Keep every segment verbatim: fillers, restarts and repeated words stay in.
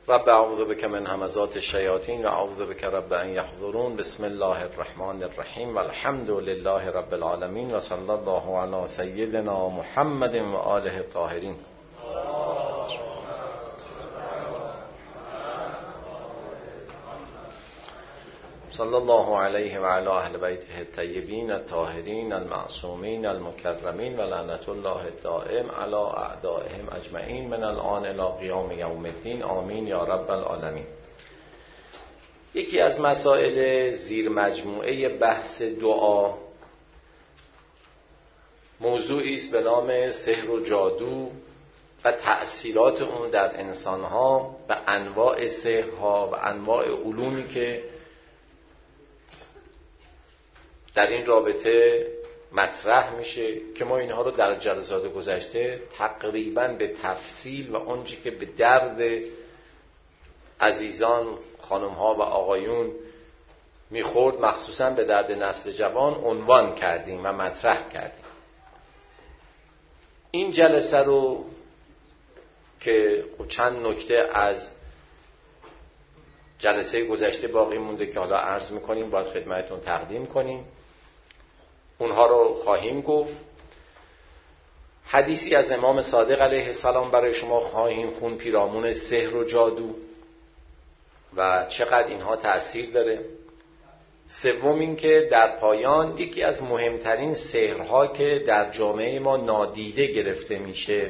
رب اعوذ بک من همزات الشیاطین و اعوذ بک رب ان یحضرون. بسم الله الرحمن الرحیم و الحمد لله رب العالمین و صلی الله علی سیدنا محمد و آله الطاهرین. صلی الله علیه و علی اهل بیته الطیبین الطاهرین المعصومین المکرمین و لعنت الله الدائم علی اعدائهم اجمعین من الان الی قیام یوم الدین. آمین یا رب العالمین. یکی از مسائل زیر مجموعه بحث دعا موضوعی است به نام سحر و جادو و تأثیرات اون در انسانها و انواع سحرها و انواع علومی که در این رابطه مطرح میشه که ما اینها رو در جلسات گذشته تقریباً به تفصیل و اونچه که به درد عزیزان خانم‌ها و آقایون میخورد، مخصوصاً به درد نسل جوان، عنوان کردیم و مطرح کردیم. این جلسه رو که چند نکته از جلسه گذشته باقی مونده که حالا عرض میکنیم باید خدمتتون تقدیم کنیم، اونها رو خواهیم گفت. حدیثی از امام صادق علیه السلام برای شما خواهیم خون، پیرامون سحر و جادو و چقدر اینها تأثیر داره. سوم این که در پایان یکی از مهمترین سحرها که در جامعه ما نادیده گرفته میشه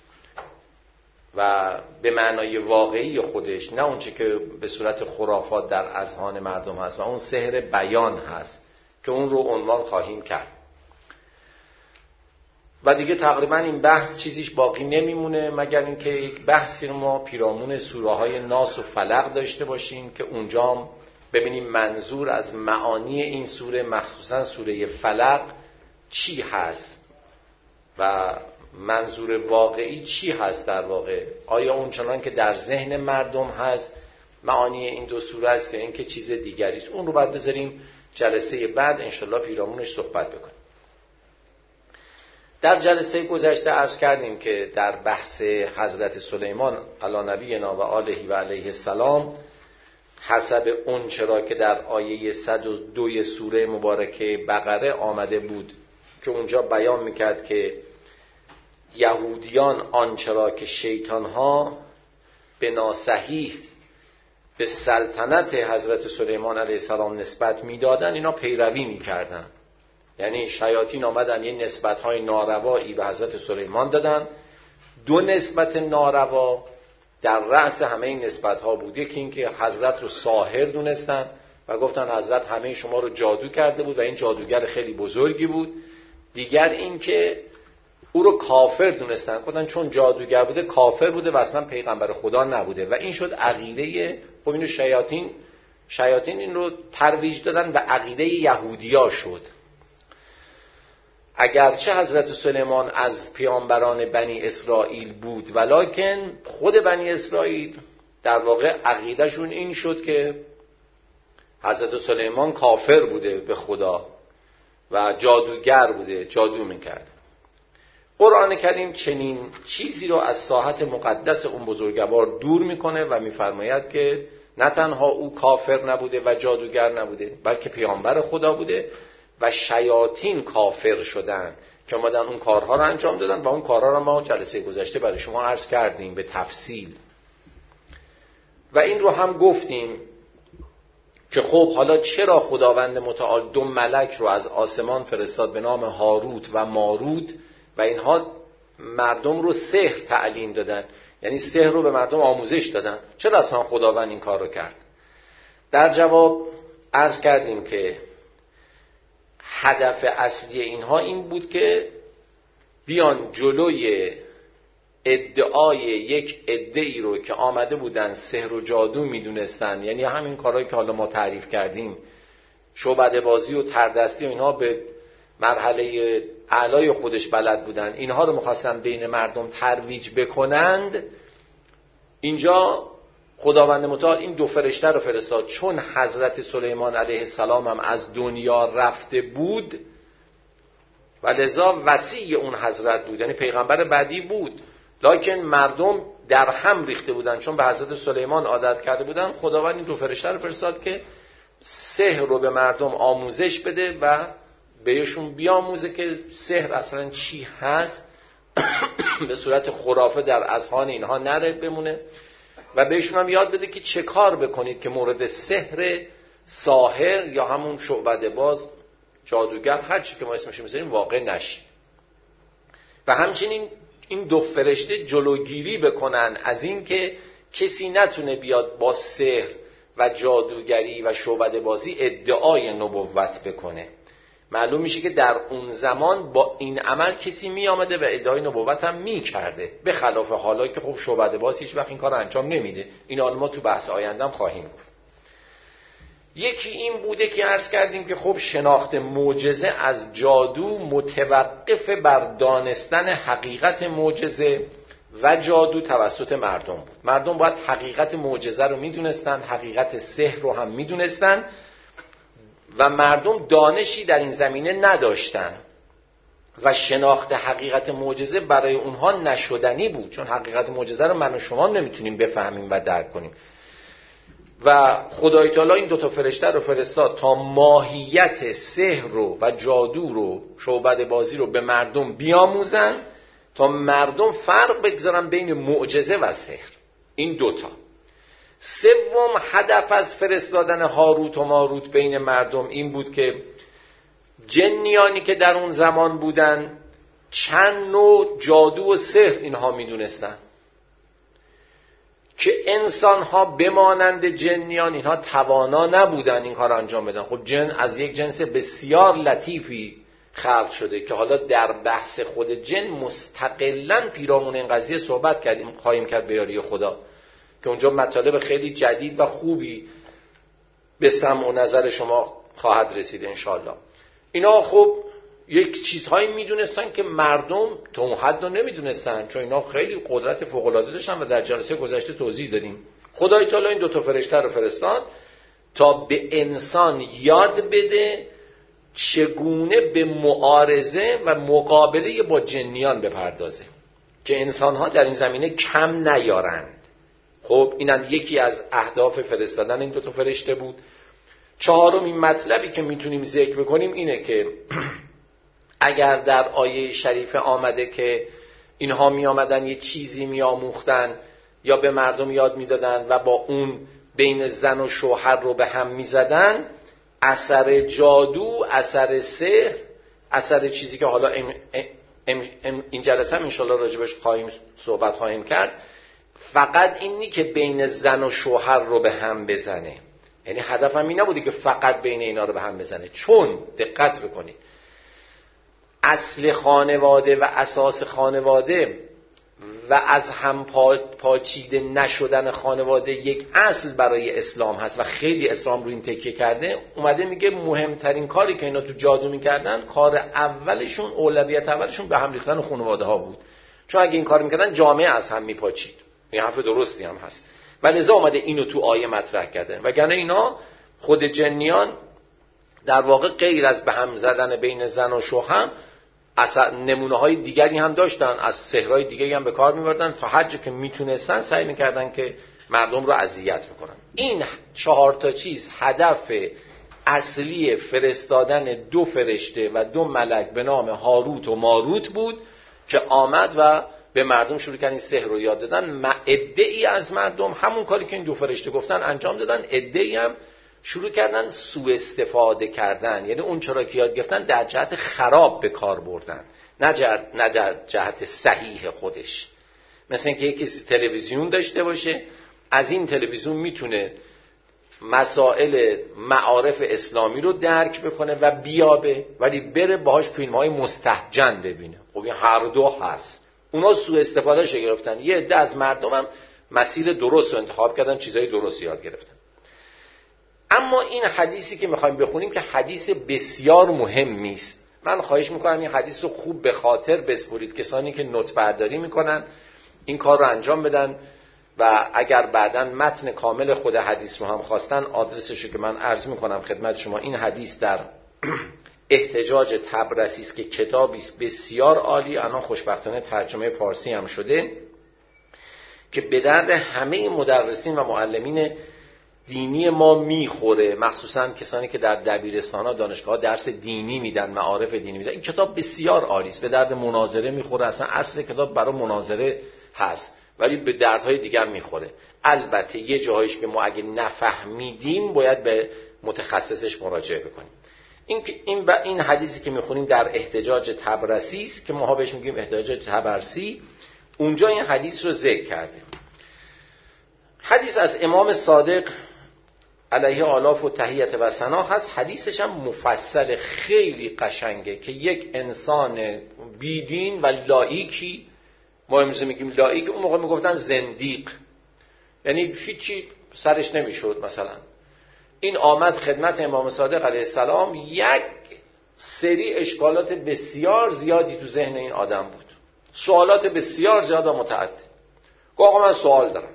و به معنای واقعی خودش، نه اونچه که به صورت خرافات در اذهان مردم هست، و اون سحر بیان هست که اون رو عنوان خواهیم کرد. و دیگه تقریبا این بحث چیزیش باقی نمیمونه مگر اینکه یک بحثی رو ما پیرامون سوره های ناس و فلق داشته باشیم که اونجا ببینیم منظور از معانی این سوره، مخصوصا سوره فلق، چی هست و منظور واقعی چی هست در واقع. آیا اون چنان که در ذهن مردم هست معانی این دو سوره است یا اینکه چیز دیگری است؟ اون رو باید بذاریم جلسه بعد انشالله پیرامونش صحبت بکنیم. در جلسه گذشته عرض کردیم که در بحث حضرت سلیمان علی نبینا و آله و علیه السلام، حسب اون چرا که در آیه صد و دو سوره مبارکه بقره آمده بود که اونجا بیان میکرد که یهودیان آنچرا که شیطانها به ناصحیح به سلطنت حضرت سلیمان علیه السلام نسبت میدادن، اینا پیروی میکردن. یعنی شیاطین آمدن یه نسبت‌های ناروایی به حضرت سلیمان دادن. دو نسبت ناروا در رأس همه این نسبت‌ها بود. یکی این که حضرت رو ساحر دونستن و گفتن حضرت همه شما رو جادو کرده بود و این جادوگر خیلی بزرگی بود. دیگر این که او رو کافر دونستن، گفتن چون جادوگر بوده کافر بوده و اصلا پیغمبر خدا نبوده. و این شد عقیده، خب اینو شیاطین شیاطین این رو ترویج دادن و عقیده یهودیا شد. اگرچه حضرت سلیمان از پیامبران بنی اسرائیل بود، ولکن خود بنی اسرائیل در واقع عقیدهشون این شد که حضرت سلیمان کافر بوده به خدا و جادوگر بوده، جادو میکرد. قرآن کریم چنین چیزی رو از ساحت مقدس اون بزرگوار دور میکنه و میفرماید که نه تنها او کافر نبوده و جادوگر نبوده، بلکه پیامبر خدا بوده و شیاطین کافر شدن که اومدن اون کارها رو انجام دادن و اون کارها رو ما جلسه گذشته برای شما عرض کردیم به تفصیل. و این رو هم گفتیم که خب حالا چرا خداوند متعال دو ملک رو از آسمان فرستاد به نام هاروت و ماروت و اینها مردم رو سحر تعلیم دادن، یعنی سحر رو به مردم آموزش دادن؟ چرا اصلا خداوند این کار رو کرد؟ در جواب عرض کردیم که هدف اصلی اینها این بود که بیان جلوی ادعای یک ادعی رو که آمده بودن سحر و جادو میدونستن، یعنی همین کارهایی که حالا ما تعریف کردیم، شعبده بازی و تردستی و اینها به مرحله اعلای خودش بلد بودن، اینها رو میخواستن بین مردم ترویج بکنند. اینجا خداوند متعال این دو فرشته رو فرستاد. چون حضرت سلیمان علیه السلام هم از دنیا رفته بود و لذا وصی اون حضرت بود، یعنی پیغمبر بعدی بود، لکن مردم در هم ریخته بودن، چون به حضرت سلیمان عادت کرده بودن، خداوند این دو فرشته رو فرستاد که سحر رو به مردم آموزش بده و بهشون بیاموزه که سحر اصلا چی هست، به صورت خرافه در اذهان اینها نره بمونه، و بهشون هم یاد بده که چه کار بکنید که مورد سحر، ساحر یا همون شعبده باز، جادوگر، هر چی که ما اسمش میذاریم واقع نشید. و همچنین این دو فرشته جلوگیری بکنن از این که کسی نتونه بیاد با سحر و جادوگری و شعبده بازی ادعای نبوت بکنه. معلوم میشه که در اون زمان با این عمل کسی می آمده و ادعای نبوت هم می کرده، به خلاف حالا که خب شعبده باز هیچ وقت این کار انجام نمیده. این حالا ما تو بحث آینده هم خواهیم گفت. یکی این بوده که عرض کردیم که خب شناخت معجزه از جادو متوقف بر دانستن حقیقت معجزه و جادو توسط مردم بود. مردم باید حقیقت معجزه رو میدونستن، حقیقت سحر رو هم میدونستن، و مردم دانشی در این زمینه نداشتن و شناخت حقیقت معجزه برای اونها نشدنی بود، چون حقیقت معجزه رو من و شما نمیتونیم بفهمیم و درک کنیم. و خدای تعالی این دوتا فرشته رو فرستاد تا ماهیت سحر رو و جادو رو، شعبده بازی رو به مردم بیاموزن، تا مردم فرق بگذارن بین معجزه و سحر. این دوتا. سوم هدف از فرستادن هاروت و ماروت بین مردم این بود که جنیانی که در اون زمان بودن چند نوع جادو و سحر اینها میدونستن که انسان ها بمانند جنیان اینها توانا نبودن این کار انجام بدن. خب جن از یک جنس بسیار لطیفی خلق شده که حالا در بحث خود جن مستقلاً پیرامون این قضیه صحبت کردیم، خواهیم کرد به یاری خدا، که اونجا مطالب خیلی جدید و خوبی به سمع و نظر شما خواهد رسید انشاءالله. اینا خب یک چیزهایی میدونستن که مردم تا اون حد رو نمیدونستن، چون اینا خیلی قدرت فوق‌العاده داشتن و در جلسه گذشته توضیح دادیم. خدای تعالی این دو تا فرشته رو فرستاد تا به انسان یاد بده چگونه به معارضه و مقابله با جنیان بپردازه که انسان‌ها در این زمینه کم نیارند. خب اینم یکی از اهداف فرستادن این دو تا فرشته بود. چهارم این مطلبی که میتونیم ذکر بکنیم اینه که اگر در آیه شریفه آمده که اینها می آمدن یه چیزی می آموختن یا به مردم یاد می دادن و با اون بین زن و شوهر رو به هم می زدن، اثر جادو، اثر سحر، اثر چیزی که حالا ام ام ام این جلسه هم انشالله راجبش خواهیم صحبت خواهیم کرد، فقط اینی که بین زن و شوهر رو به هم بزنه. یعنی هدفم این نبوده که فقط بین اینا رو به هم بزنه، چون دقت بکنید اصل خانواده و اساس خانواده و از هم پا، پاچیده نشدن خانواده یک اصل برای اسلام هست و خیلی اسلام رو این تکیه کرده. اومده میگه مهمترین کاری که اینا تو جادو میکردن، کار اولشون، اولویت اولشون به هم ریختن خانواده ها بود، چون اگه این کار میکردن جامعه از هم میپاچید. این حرف درستی هم هست و لذا اومده اینو تو آیه مطرح کرده. وگرنه اینا خود جنیان در واقع غیر از به هم زدن بین زن و شوهر نمونه های دیگری هم داشتن، از سحرهای دیگری هم به کار میبردن تا هر جا که میتونستن سعی میکردن که مردم رو اذیت بکنن. این چهار تا چیز هدف اصلی فرستادن دو فرشته و دو ملک به نام هاروت و ماروت بود که آمد و به مردم شروع کردن سحر رو یاد دادن. عده‌ای از مردم همون کاری که این دو فرشته گفتن انجام دادن، عده‌ای هم شروع کردن سوء استفاده کردن، یعنی اون چرا که یاد گرفتن در جهت خراب به کار بردن، نه در جهت صحیح خودش. مثل اینکه یکی تلویزیون داشته باشه، از این تلویزیون میتونه مسائل معارف اسلامی رو درک بکنه و بیابه، ولی بره باهاش فیلم‌های مستهجن ببینه. خب این هر دو هست. اونا سوء استفادهش گرفتن، یه عده از مردم هم مسیر درست رو انتخاب کردن، چیزای درست یاد گرفتن. اما این حدیثی که میخوایم بخونیم که حدیث بسیار مهمی است، من خواهش میکنم این حدیث رو خوب به خاطر بسپرید. کسانی که نوت برداری میکنن این کار رو انجام بدن و اگر بعداً متن کامل خود حدیث رو هم خواستن، آدرسش رو که من عرض میکنم خدمت شما. این حدیث در احتجاج طبرسی است که کتابی است بسیار عالی، الان خوشبختانه ترجمه فارسی هم شده، که به درد همه مدرسین و معلمین دینی ما میخوره، مخصوصا کسانی که در دبیرستان‌ها دانشگاه‌ها درس دینی میدن، معارف دینی میدن. این کتاب بسیار عالی است، به درد مناظره میخوره. اصلا اصل کتاب برای مناظره هست، ولی به دردهای دیگه هم میخوره. البته یه جاهایش که ما اگه نفهمیدیم باید به متخصصش مراجعه بکنیم. این این این حدیثی که میخونیم در احتجاج طبرسی است که ما بهش میگیم احتجاج طبرسی، اونجا این حدیث رو ذکر کرده. حدیث از امام صادق علیه آلاف و تحیت و ثنا هست. حدیثش هم مفصل، خیلی قشنگه که یک انسان بیدین و لایکی، ما امروز میگیم لایک، اون موقع میگفتن زندیق، یعنی هیچی سرش نمیشد. مثلا این آمد خدمت امام صادق علیه السلام، یک سری اشکالات بسیار زیادی تو ذهن این آدم بود، سوالات بسیار زیاد و متعدد. گفت آقا من سوال دارم.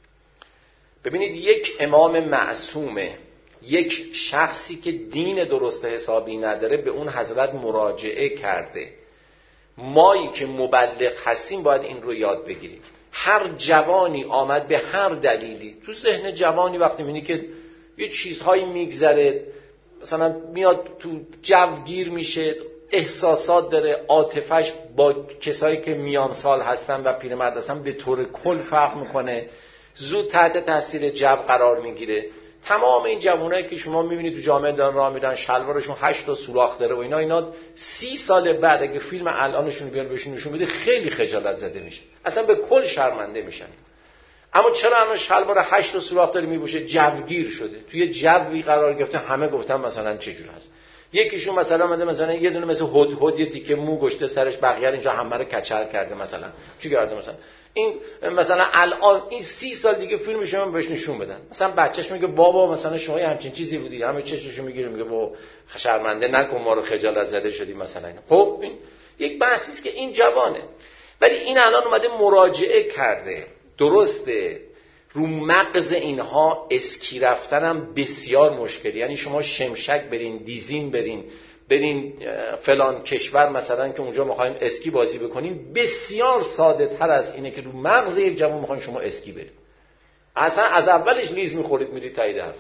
ببینید، یک امام معصومه، یک شخصی که دین درست حسابی نداره، به اون حضرت مراجعه کرده. مایی که مبلغ هستیم باید این رو یاد بگیریم. هر جوانی آمد به هر دلیلی، تو ذهن جوانی وقتی میبینی که یه چیزهایی میگذره، مثلا میاد تو جو گیر میشه، احساسات داره، عاطفش با کسایی که میان سال هستن و پیرمرد هستن به طور کل فرق میکنه، زود تحت تاثیر جو قرار میگیره. تمام این جوانایی که شما میبینید تو جامعه دارن راه میرن، شلوارشون هشت تا سوراخ داره و اینا اینا سی سال بعد اگه فیلم الانشون بیان بهشون نشون بده خیلی خجالت زده میشه، اصلا به کل شرمنده میشن. اما چرا الان شلوار هشت تا سوراخ داره میپوشه؟ جوگیر شده، توی جوی قرار گرفته. همه گفتن مثلا چه جور هست. یکیشون مثلا اومده مثلا یه دونه مثل هدهد، یه تیکه مو گشته سرش، بقیه اینجا همه رو کچل کرده. مثلا چی کرده؟ مثلا این مثلا الان این سی سال دیگه فیلمش هم بهش نشون بدن، مثلا بچهش میگه بابا مثلا شما همچین چیزی بودی، همه چششو میگیره میگه بابا شرمنده نکن ما رو، خجالت زده شدی مثلا. خب این یک بحثی است که این جوانه، ولی این الان اومده مراجعه کرده. درسته رو مغز اینها اسکی رفتنم بسیار مشکلی، یعنی شما شمشک برین، دیزین برین، برین فلان کشور مثلا که اونجا میخوایم اسکی بازی بکنیم، بسیار ساده تر از اینه که رو مغز یک جوان میخواین شما اسکی برید. اصلا از اولش لیز میخورید میرید تایی در.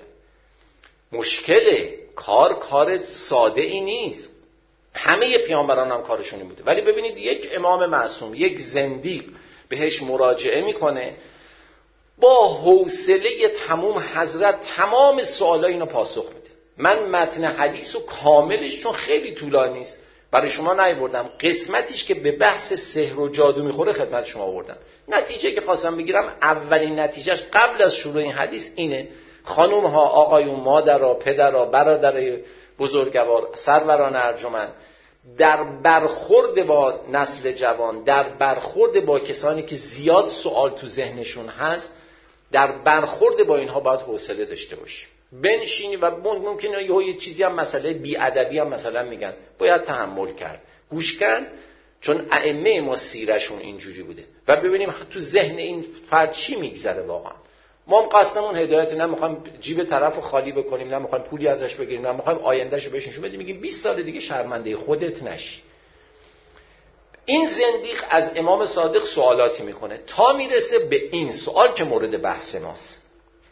مشکله، کار کار ساده ای نیست. همه پیامبران هم کارشون این بوده. ولی ببینید یک امام معصوم، یک زندیق بهش مراجعه میکنه، با حوصله تمام حضرت تمام سوالای اینو پاسخ میده. من متن حدیث و کاملش چون خیلی طولانی است برای شما نیاوردم، قسمتیش که به بحث سحر و جادو میخوره خدمت شما آوردم. نتیجه که خواستم بگیرم، اولین نتیجهش قبل از شروع این حدیث اینه: خانم ها، آقایون، مادرها، پدرها، برادرای بزرگوار، سروران ارجمند، در برخورد با نسل جوان، در برخورد با کسانی که زیاد سوال تو ذهنشون هست، در برخورد با اینها باید حوصله داشته باشی. بنشینی و ممکنه یه چیزی هم مسئله بی‌ادبی هم مثلا میگن، باید تحمل کرد، گوش کرد، چون ائمه ما سیرشون اینجوری بوده و ببینیم تو ذهن این فرد چی میگذره. واقعا ما هم قصدمون هدایت، نه میخوایم جیب طرفو خالی بکنیم، نه میخوایم پولی ازش بگیریم، نه میخوایم آیندهشو بهش نشون بدیم میگیم بیست سال دیگه شرمنده خودت نشی. این زندیق از امام صادق سوالاتی میکنه تا میرسه به این سوال که مورد بحث ماست.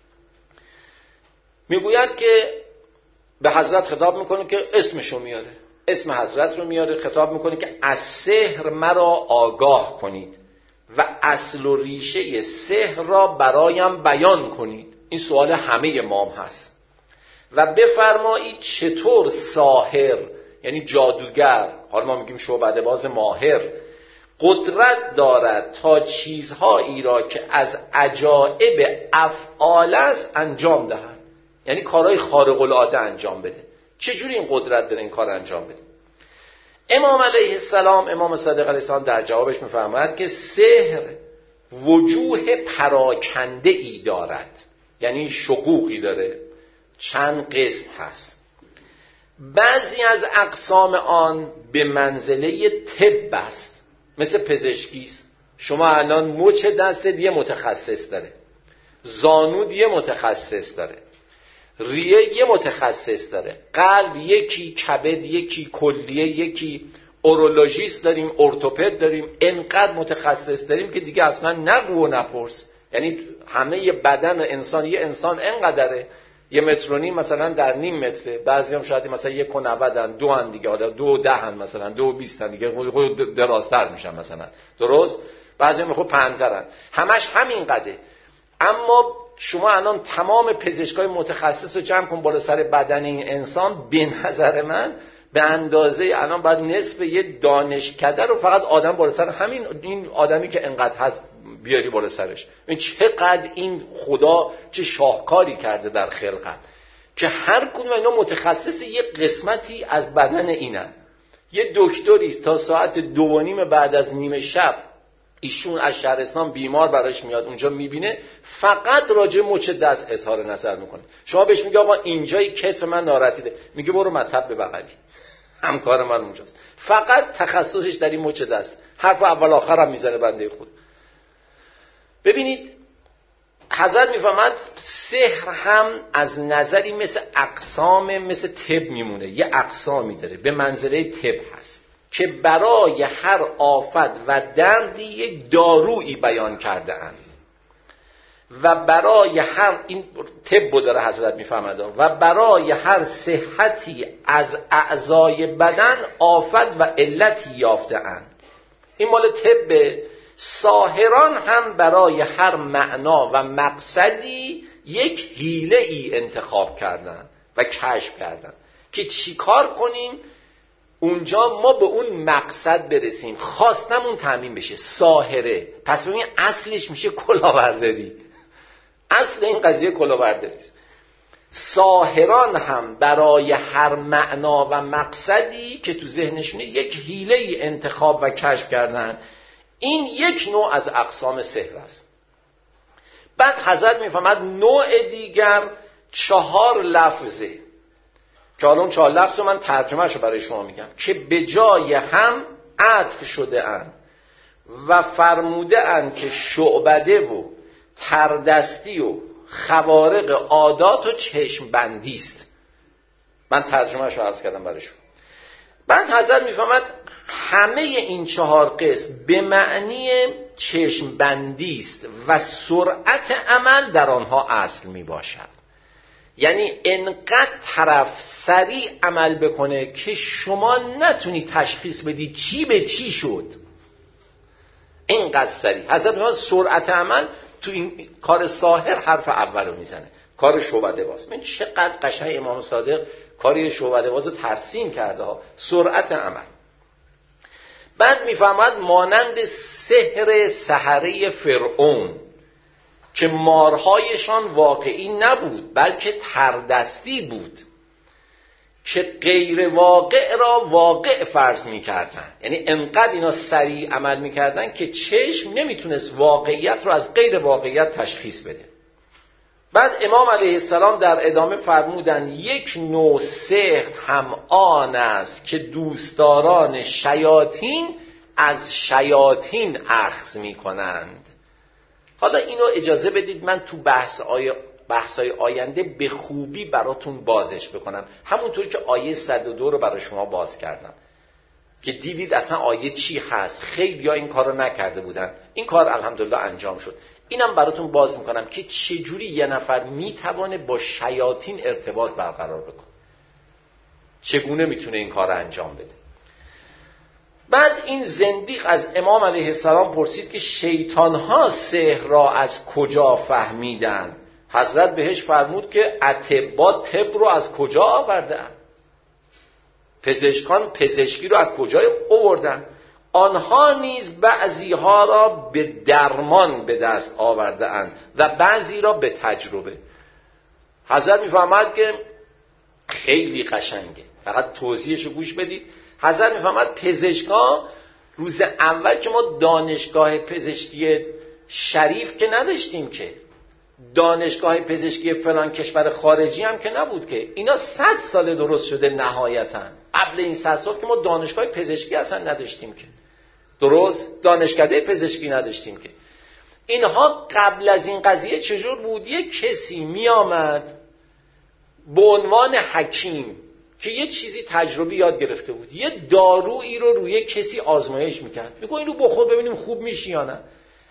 میگوید که به حضرت خطاب میکنه که اسمشو میاره، اسم حضرت رو میاره، خطاب میکنه که از سحر مرا آگاه کنید و اصل و ریشه سحر را برایم بیان کنید. این سوال همه مام هست. و بفرمایید چطور ساحر، یعنی جادوگر، حالا ما میگیم شعبده باز ماهر، قدرت دارد تا چیزهایی را که از عجایب افعال است انجام دهد، یعنی کارهای خارق العاده انجام بده. چجوری این قدرت داره این کار انجام بده؟ امام علیه السلام، امام صادق علیه السلام در جوابش میفرماید که سحر وجوه پراکنده ای دارد، یعنی شقوقی داره، چند قسم هست. بعضی از اقسام آن به منزله طب است، مثل پزشکی است. شما الان مچ دستت یه متخصص داره، زانود یه متخصص داره، ریه یه متخصص داره، قلب یکی، کبد یکی، کلیه یکی، اورولوژیست داریم، ارتوپد داریم، انقدر متخصص داریم که دیگه اصلا نگو و نپرس. یعنی همه بدن انسان، یه انسان انقدره، یه متر و نیم مثلا در نیم متره، بعضی هم شاید مثلا یک و نودن، دو هن دیگه، حالا دو دهن مثلا، دو بیستن دیگه، خود درازتر میشن مثلا، درست؟ بعضی هم خود پهن‌ترن، همش همین قده. اما شما الان تمام پزشکای متخصص رو جمع کن بالا سر بدن این انسان، به نظر من به اندازه الان باید نصف یه دانشکده رو فقط آدم بالا سر همین این آدمی که انقدر هست بیاری بالا سرش. این چقدر این خدا چه شاهکاری کرده در خلقت که هر کدوم اینا متخصص یه قسمتی از بدن اینن. یه دکتری تا ساعت دو و نیم بعد از نیمه شب ایشون از شهرستان بیمار براش میاد، اونجا میبینه، فقط راجع مچ دست اظهار نظر میکنه. شما بهش میگه آقا اینجای کتف من ناراحته، میگه برو مطب بغلی، همکار من اونجاست، فقط تخصصش در این مچ دست، حرف اول آخر هم میزنه بنده خود. ببینید حضرت میفهمد سحر هم از نظری مثل اقسام مثل طب میمونه، یه اقسامی داره، به منزله طب هست که برای هر آفت و دردی یک دارویی بیان کرده اند و برای هر این طب داره حضرت میفهمد و برای هر صحتی از اعضای بدن آفت و علتی یافته اند. این مال طب. ساحران هم برای هر معنا و مقصدی یک حیله ای انتخاب کردن و کشف کردن که چی کار کنیم اونجا ما به اون مقصد برسیم، خواستمون تامین بشه. ساحره پس ببین اصلش میشه کلاهبرداری، اصل این قضیه کلاهبرداری است. ساحران هم برای هر معنا و مقصدی که تو ذهنشونه یک حیله ای انتخاب و کشف کردن. این یک نوع از اقسام سحر است. بعد حضرت میفهمد نوع دیگر چهار لفظه که حالا اون چهار لفظ رو من ترجمهش رو برای شما میگم که به جای هم عطف شده اند و فرموده اند که شعبده و تردستی و خوارق عادات و چشم بندی است. من ترجمهش رو عرض کردم برای شما. بعد حضرت میفهمد همه این چهار قسم به معنی چشم بندی است و سرعت عمل در آنها اصل می باشد. یعنی انقدر طرف سریع عمل بکنه که شما نتونی تشخیص بدی چی به چی شد، اینقدر سریع. حضرت میفهمد سرعت عمل تو این کار ساحر حرف اول رو میزنه، کار شعبده باز. من چقدر قشنگ امام صادق کاری شعبده باز رو ترسیم کرده ها، سرعت عمل. بعد میفهمد مانند سحر سحره فرعون که مارهایشان واقعی نبود بلکه تردستی بود که غیر واقع را واقع فرض میکردن. یعنی انقدر اینا سریع عمل میکردن که چشم نمیتونست واقعیت رو از غیر واقعیت تشخیص بده. بعد امام علیه السلام در ادامه فرمودن یک نوع سحر هم آن است که دوستداران شیاطین از شیاطین اخذ می کنند. حالا اینو اجازه بدید من تو بحث آی... بحثای آینده به خوبی براتون بازش بکنم، همونطوری که آیه صد و دو رو برای شما باز کردم که دیدید اصلا آیه چی هست. خیلی ها این کار رو نکرده بودن، این کار الحمدلله انجام شد. اینم براتون باز میکنم که چجوری یه نفر میتوانه با شیاطین ارتباط برقرار بکنه، چگونه میتونه این کار رو انجام بده. بعد این زندیق از امام علیه السلام پرسید که شیطان ها سحر را از کجا فهمیدن؟ حضرت بهش فرمود که اطباء طب رو از کجا آوردن؟ پزشکان پزشکی رو از کجا آوردن؟ آنها نیز بعضی ها را به درمان به دست آورده اند و بعضی را به تجربه. حضرت میفهمد که خیلی قشنگه، فقط توضیحشو گوش بدید. حضرت میفهمد پزشکان روز اول که ما دانشگاه پزشکی شریف که نداشتیم، که دانشگاه پزشکی فلان کشور خارجی هم که نبود، که اینا صد سال درست شده نهایتاً. قبل این صد سال که ما دانشگاه پزشکی اصلا نداشتیم، که درست دانشکده پزشکی نداشتیم. که اینها قبل از این قضیه چجور بود؟ یک کسی می آمد به عنوان حکیم که یه چیزی تجربی یاد گرفته بود، یه دارویی رو روی کسی آزمایش میکرد، میگه اینو بخور ببینیم خوب میشی یا نه.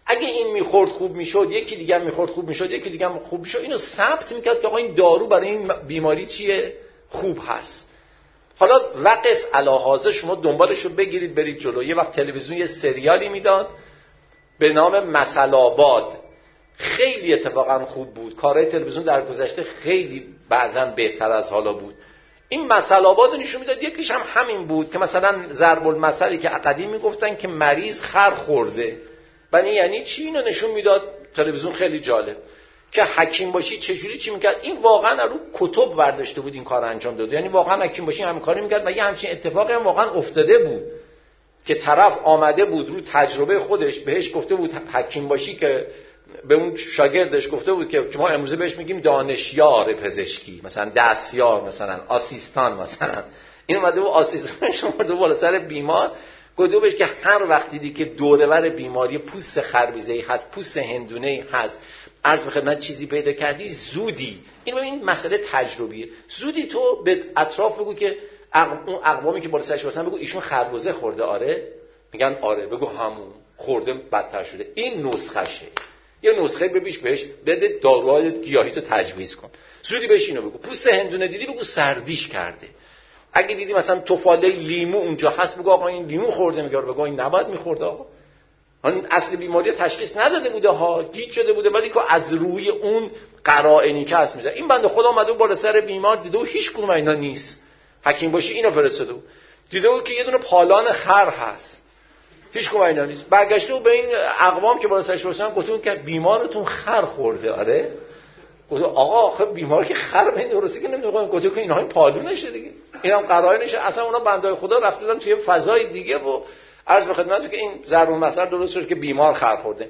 اگه این میخورد خوب میشد، یکی دیگه میخورد خوب میشد، یکی دیگه خوب میشد، اینو ثبت میکرد که آقا این دارو برای این بیماری چیه، خوب هست. حالا وقس علاحاظه شما دنبالشو بگیرید برید جلو. یه وقت تلویزیون یه سریالی میداد به نام مثل آباد، خیلی اتفاقا خوب بود. کارهای تلویزیون در گذشته خیلی بعضا بهتر از حالا بود. این مثل آباد رو نشون میداد. یکیش هم همین بود که مثلا ضرب المثلی که قدیم میگفتن که مریض خر خورده، ولی یعنی چی؟ اینو نشون میداد تلویزیون. خیلی جالب که حکیم باشی چجوری چی میکرد. این واقعا رو کتب برداشته بود این کار انجام داد، یعنی واقعا حکیم باشی همین کاری میکرد و یه همچین اتفاقی هم واقعا افتاده بود که طرف آمده بود رو تجربه خودش بهش گفته بود حکیم باشی، که به اون شاگردش گفته بود که ما امروزه بهش میگیم دانشیار پزشکی، مثلا دستیار، مثلا آسیستان، مثلا این اومده بود آسیستانش اومده بالا سر بیمار، گفته بهش که هر وقتی دیدی که دورور بیماری پوست خربیزه‌ای هست، پوست هندونه‌ای هست، عرض به خدمت چیزی پیدا کردی، زودی این این مسئله تجربیه، زودی تو به اطراف بگو که اون اقوامی که بالا سرش واسن بگو ایشون خربزه خورده. آره میگن آره، بگو همون خورده بدتر شده. این نسخشه. یه نسخه ببیش بهش بده، داروهای گیاهی تو تجویز کن. زودی بهش اینو بگو. پوست هندونه دیدی بگو سردیش کرده. اگه دیدی مثلا توفاله لیمو اونجا هست بگو آقا این لیمو خورده. میگه بگو این نباید میخورده آقا. اون اصل بیماری تشخیص نداده بوده ها، گیج شده بوده، ولی که از روی اون قرائنی که هست میذاره. این بنده خدا اومده بالا سر بیمار دیده و هیچ کدوم اینا نیست. حکیم باشی اینو فرستاده بود. دیده بود که یه دونه پالان خر هست. هیچ کدوم اینا نیست. برگشته و به این اقوام که بالا سرش واسن گفتن که بیمارتون خر خورده. آره گفت آقا خب بیمار که خر به این درسته که نمیدونم. گفت که اینها پالونشه دیگه، اینم قرائنشه. اصلا اونا بنده خدا رفتن توی فضای دیگه و عرض به خدمتتون که این ضرب المثل درست شد که بیمار خر خورده.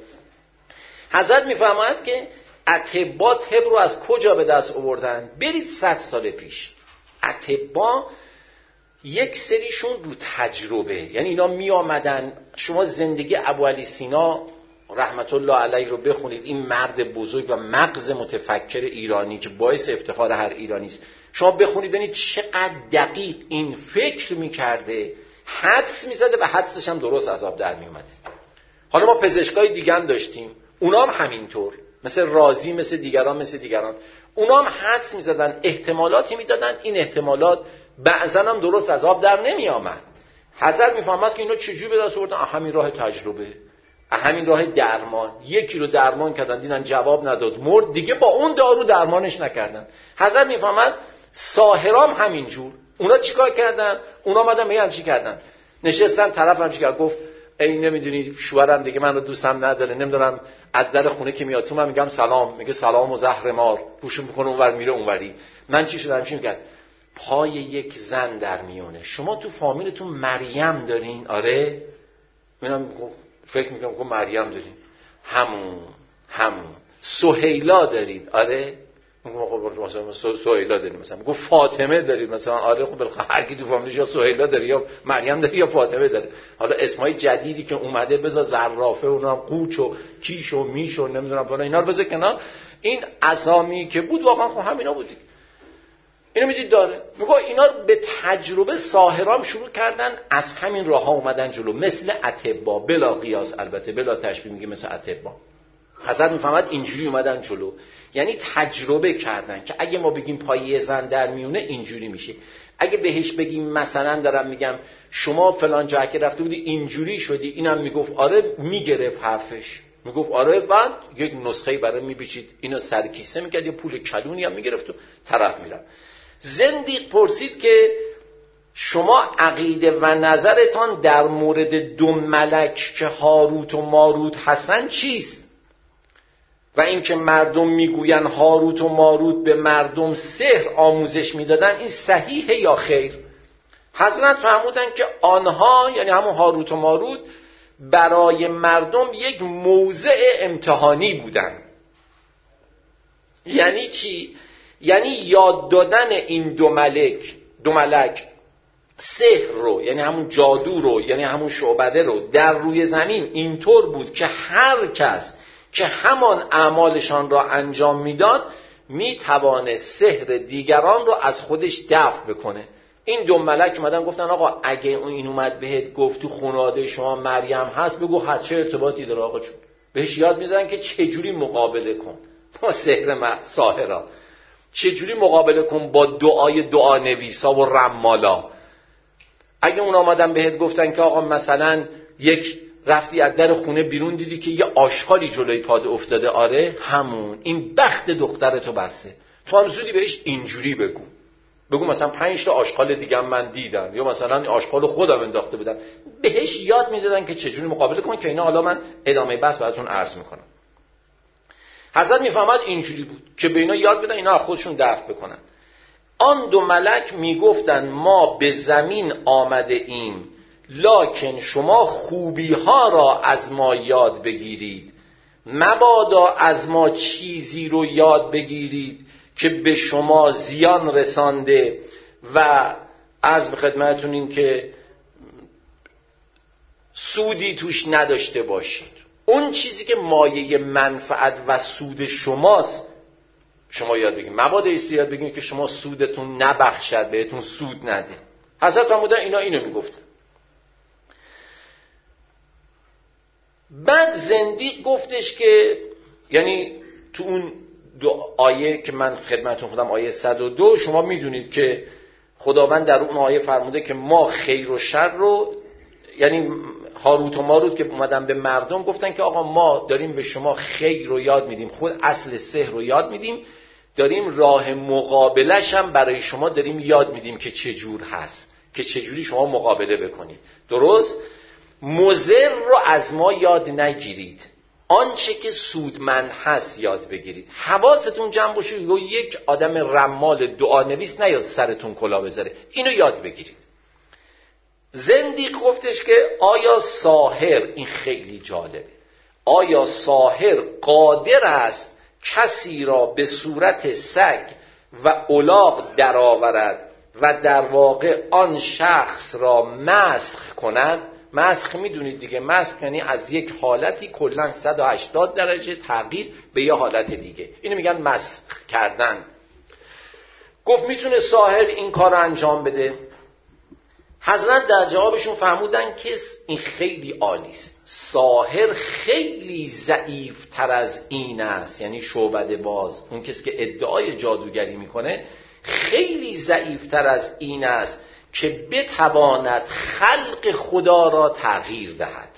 حضرت میفرماید که اطباء طب رو از کجا به دست آوردن؟ برید صد سال پیش. اطباء یک سریشون رو تجربه، یعنی اینا می آمدن. شما زندگی ابوعلی سینا رحمت الله علیه رو بخونید، این مرد بزرگ و مغز متفکر ایرانی که باعث افتخار هر ایرانی است. شما بخونید ببینید چقدر دقیق این فکر میکرده، حدس میزده و حدسش هم درست عذاب در میومده. حالا ما پزشکای دیگه هم داشتیم، اونا هم همینطور، مثل رازی، مثل دیگران مثل دیگران اونا هم حدس میزدن، احتمالاتی میدادن، این احتمالات بعضا هم درست عذاب در نمی آمد. حضرت میفهمد که اینا چجوری به دست آوردن؟ همین راه تجربه، همین راه درمان. یکی رو درمان کردن دیدن جواب نداد مرد، دیگه با اون دارو درمانش نکردن. حضرت میفهمد ساحرام همینجور. اونا چیکار کردن؟ اونا اومدن میگن چی کردن؟ نشستن طرف هم چی کرد؟ گفت ای نمیدونی شوهرم دیگه منو دوستم نداره، نمیدونم از در خونه که میاد تو من میگم سلام، میگه سلام و زهر مار، گوشو میکنه اونور میره اونوری. من چی شدم؟ چی میگه؟ پای یک زن در میونه. شما تو فامیلتون مریم دارین؟ آره. منم فکر میکنم که مریم دارین. همون همون. سهیلا دارید؟ آره. میگم خب مثلا سهیلا داریم. مثلا میگم فاطمه دارید؟ مثلا آره. خب بالاخره هر کی تو فامیلش یا سهیلا داره یا مریم داره یا فاطمه داره. حالا اسمای جدیدی که اومده بذار زرافه، اونم قوچ و کیش و میش و نمیدونم فلان، اینا رو بذار کنار. این اسامی که بود واقعا خب همینا بود. اینو میدید داره. میگه اینا به تجربه ساحرام شروع کردن، از همین راه ها اومدن جلو، مثل اطباء بلا قیاس، البته بلا تشبیه، میگه مثل اطباء. حضرت میفهمد اینجوری اومدن جلو، یعنی تجربه کردن که اگه ما بگیم پای زن در میونه اینجوری میشه، اگه بهش بگیم مثلا دارم میگم شما فلان جا که رفته بودی اینجوری شدی، اینم میگفت آره، میگرفت حرفش، میگفت آره، بعد یک نسخه برای میپیچید اینو سر کیسه میکرد، یه پول کلونی هم میگرفت و طرف میرفت. زندیق پرسید که شما عقیده و نظرتان در مورد دو ملک که هاروت و ماروت هستن چیست؟ و اینکه مردم میگوین هاروت و ماروت به مردم سحر آموزش میدادن، این صحیحه یا خیر؟ حضرت فرمودن که آنها، یعنی همون هاروت و ماروت، برای مردم یک موضع امتحانی بودن. یعنی چی؟ یعنی یاد دادن این دو ملک دو ملک سحر رو، یعنی همون جادو رو، یعنی همون شعبده رو در روی زمین اینطور بود که هر کس که همان اعمالشان را انجام میداد میتوانست سحر دیگران رو از خودش دفع بکنه. این دو ملک اومدن گفتن آقا اگه این اومد بهت گفت تو خانواده شما مریم هست، بگو هر چه ارتباطی داره آقا جون، بهش یاد میدادن که چجوری مقابله کن با سحر ساحرا، چجوری مقابله کن با دعای دعا نویسا و رمالا. اگه اون آمدن بهت گفتن که آقا مثلا یک رفتی از در خونه بیرون دیدی که یه آشغالی جلوی پاد افتاده، آره همون این بخت دخترتو بسته، تو هم زودی بهش اینجوری بگو بگو مثلا پنج تا آشغال دیگه من دیدم، یا مثلا آشغال خودم انداخته بودم. بهش یاد میدادن که چجوری مقابله کن، که اینا حالا من ادامه بحث براتون عرض میکنم. حضرت میفهمد اینجوری بود که به اینا یاد بدن، اینا از خودشون دفع بکنن. آن دو ملک میگفتن ما به زمین آمده ایم، لکن شما خوبی ها را از ما یاد بگیرید، مبادا از ما چیزی رو یاد بگیرید که به شما زیان رسانده و عرض به خدمتتون این که سودی توش نداشته باشید. اون چیزی که مایه منفعت و سود شماست شما یاد بگید، مبادا ایستی یاد بگید که شما سودتون نبخشد، بهتون سود نده. حضرت فرمودن اینا اینو میگفتن. بعد زندیق گفتش که، یعنی تو اون دو آیه که من خدمتتون خودم آیه صد و دو، شما میدونید که خداوند در اون آیه فرموده که ما خیر و شر رو، یعنی هاروت و ماروت که اومدن به مردم گفتن که آقا ما داریم به شما خیر رو یاد میدیم، خود اصل سحر رو یاد میدیم، داریم راه مقابلش هم برای شما داریم یاد میدیم که چه جور هست، که چه جوری شما مقابله بکنید. درست؟ مضر رو از ما یاد نگیرید، آنچه که سودمند هست یاد بگیرید. حواستون جمع باشه و یک آدم رمال دعا نویس نیاد سرتون کلا بذاره، اینو یاد بگیرید. زندیق گفتش که آیا ساحر، این خیلی جالبه، آیا ساحر قادر است کسی را به صورت سگ و الاغ درآورد و در واقع آن شخص را مسخ کند؟ مسخ میدونید دیگه، مسخ یعنی از یک حالتی کلاً صد و هشتاد درجه تغییر به یه حالت دیگه، اینو میگن مسخ کردن. گفت میتونه ساحر این کار رو انجام بده؟ حضرت در جوابشون فرمودن که این خیلی عالی است، ساحر خیلی ضعیف تر از این است، یعنی شعبده باز، اون کسی که ادعای جادوگری میکنه خیلی ضعیف تر از این است که بتواند خلق خدا را تغییر دهد،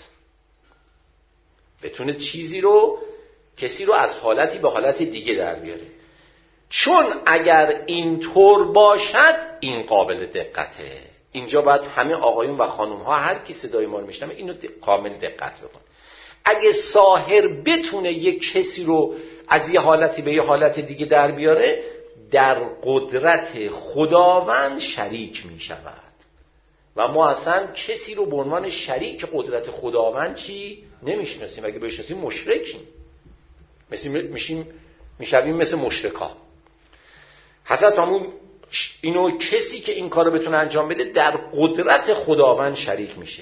بتونه چیزی رو، کسی رو از حالتی به حالت دیگه در بیاره. چون اگر اینطور باشد این قابل دقته. اینجا باید همه آقایون و خانوم ها، هر کی صدای ما رو میشنوه اینو کامل دقت بکن. اگه ساحر بتونه یک کسی رو از یه حالتی به یه حالت دیگه در بیاره، در قدرت خداوند شریک می شود. و ما اصلا کسی رو به عنوان شریک قدرت خداوند چی نمیشناسیم. اگه بشناسیم مشرکیم، مثل میشیم میشویم مثل مشرکا. حضرت همون اینو کسی که این کارو بتونه انجام بده در قدرت خداوند شریک میشه.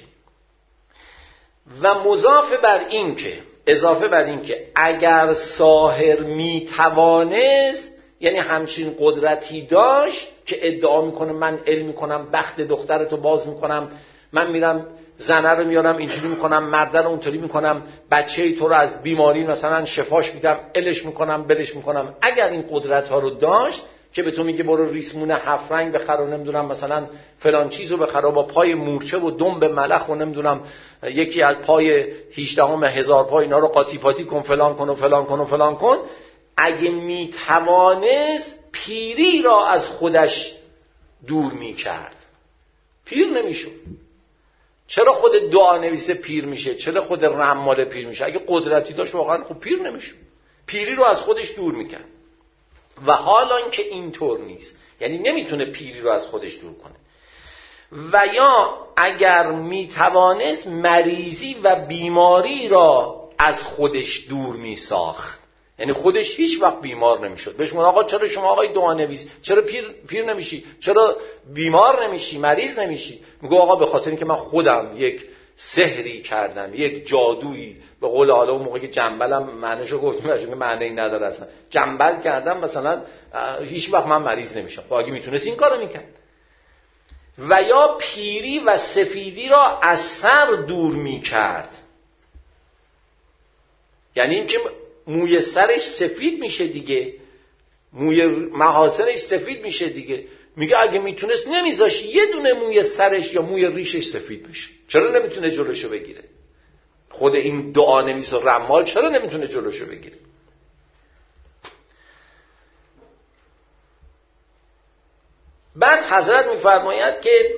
و مضاف بر این که اضافه بر این که اگر ساحر میتوانست، یعنی همچین قدرتی داشت که ادعا میکنه من علم میکنم، بخت دخترتو باز میکنم، من میرم زنه رو میارم اینجوری میکنم، مرده رو اونطوری میکنم، بچه تو رو از بیماری مثلا شفاش میدم، الش میکنم بلش میکنم، اگر این قدرت ها رو داشت که به تو میگه برو ریسمون هفت رنگ بخر و نمیدونم مثلا فلان چیزو بخر و با پای مورچه و دم به ملخ و نمیدونم یکی از پای هجدهم هزار پای اینا رو قاطی پاتی کن، فلان کن و فلان کن و فلان کن، اگه میتوانست پیری را از خودش دور میکرد، پیر نمیشد. چرا خود دعا نویسه پیر میشه؟ چرا خود رمال پیر میشه؟ اگه قدرتی داشت واقعا خب پیر نمیشد، پیری رو از خودش دور میکرد. و حالا که اینطور نیست، یعنی نمیتونه پیری رو از خودش دور کنه. و یا اگر میتوانست مریضی و بیماری را از خودش دور میساخت، یعنی خودش هیچ وقت بیمار نمیشد. بهش میگن آقا چرا شما آقای دعا نویس چرا پیر پیر نمیشی، چرا بیمار نمیشی، مریض نمیشی؟ میگه آقا به خاطر اینکه من خودم یک سحری کردم، یک جادویی، به قول حالا اون موقع که جنبلم معنیشو گفتم چون معنی نداره اصلا، جنبل کردم مثلا هیچ وقت من مریض نمیشم. خب اگه میتونست این کارو میکرد. و یا پیری و سفیدی را از سر دور میکرد، یعنی اینکه موی سرش سفید میشه دیگه، موی محاسنش سفید میشه دیگه. میگه اگه میتونست نمیذاش یه دونه موی سرش یا موی ریشش سفید بشه. چرا نمیتونه جلوشو بگیره؟ خود این دعا نویس و رمال چرا نمیتونه جلوشو بگیره؟ بعد حضرت میفرماید که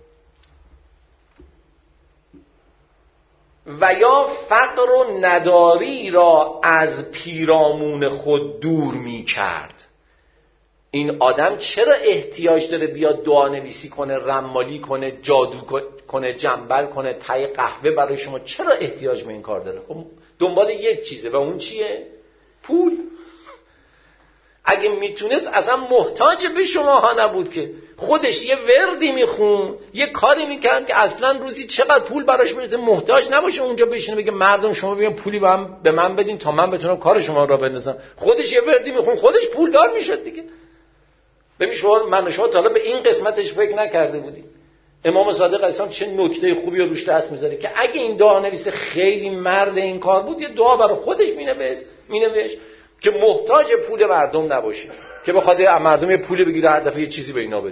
و یا فقر و نداری را از پیرامون خود دور می کرد. این آدم چرا احتیاج داره بیاد دعا نویسی کنه، رمالی کنه، جادو کنه، جنبل کنه، تای قهوه برای شما؟ چرا احتیاج به این کار داره؟ خب دنبال یک چیزه و اون چیه؟ پول. اگه میتونست اصلا محتاج به شما ها نبود که، خودش یه وردی میخون، یه کاری میکرد که اصلا روزی چقدر پول براش برسه محتاج نباشه اونجا بشینه بگه مردم شما بیان پولی به من بدین تا من بتونم کار شما را بندازم. خودش یه وردی میخون، خودش پولدار میشد دیگه. ببین شما، من و شما تا حالا به این قسمتش فکر نکرده بودیم. امام صادق اسلام چه نکته خوبی رو روش دست میذاره که اگه این دعا نویس خیلی مرد این کار بود، یه دعا برای خودش مینوشت مینوشت که محتاج پول مردم نباشه، که بخواد مردم یه پولی بگیره هر دفعه یه چیزی به اینا بده.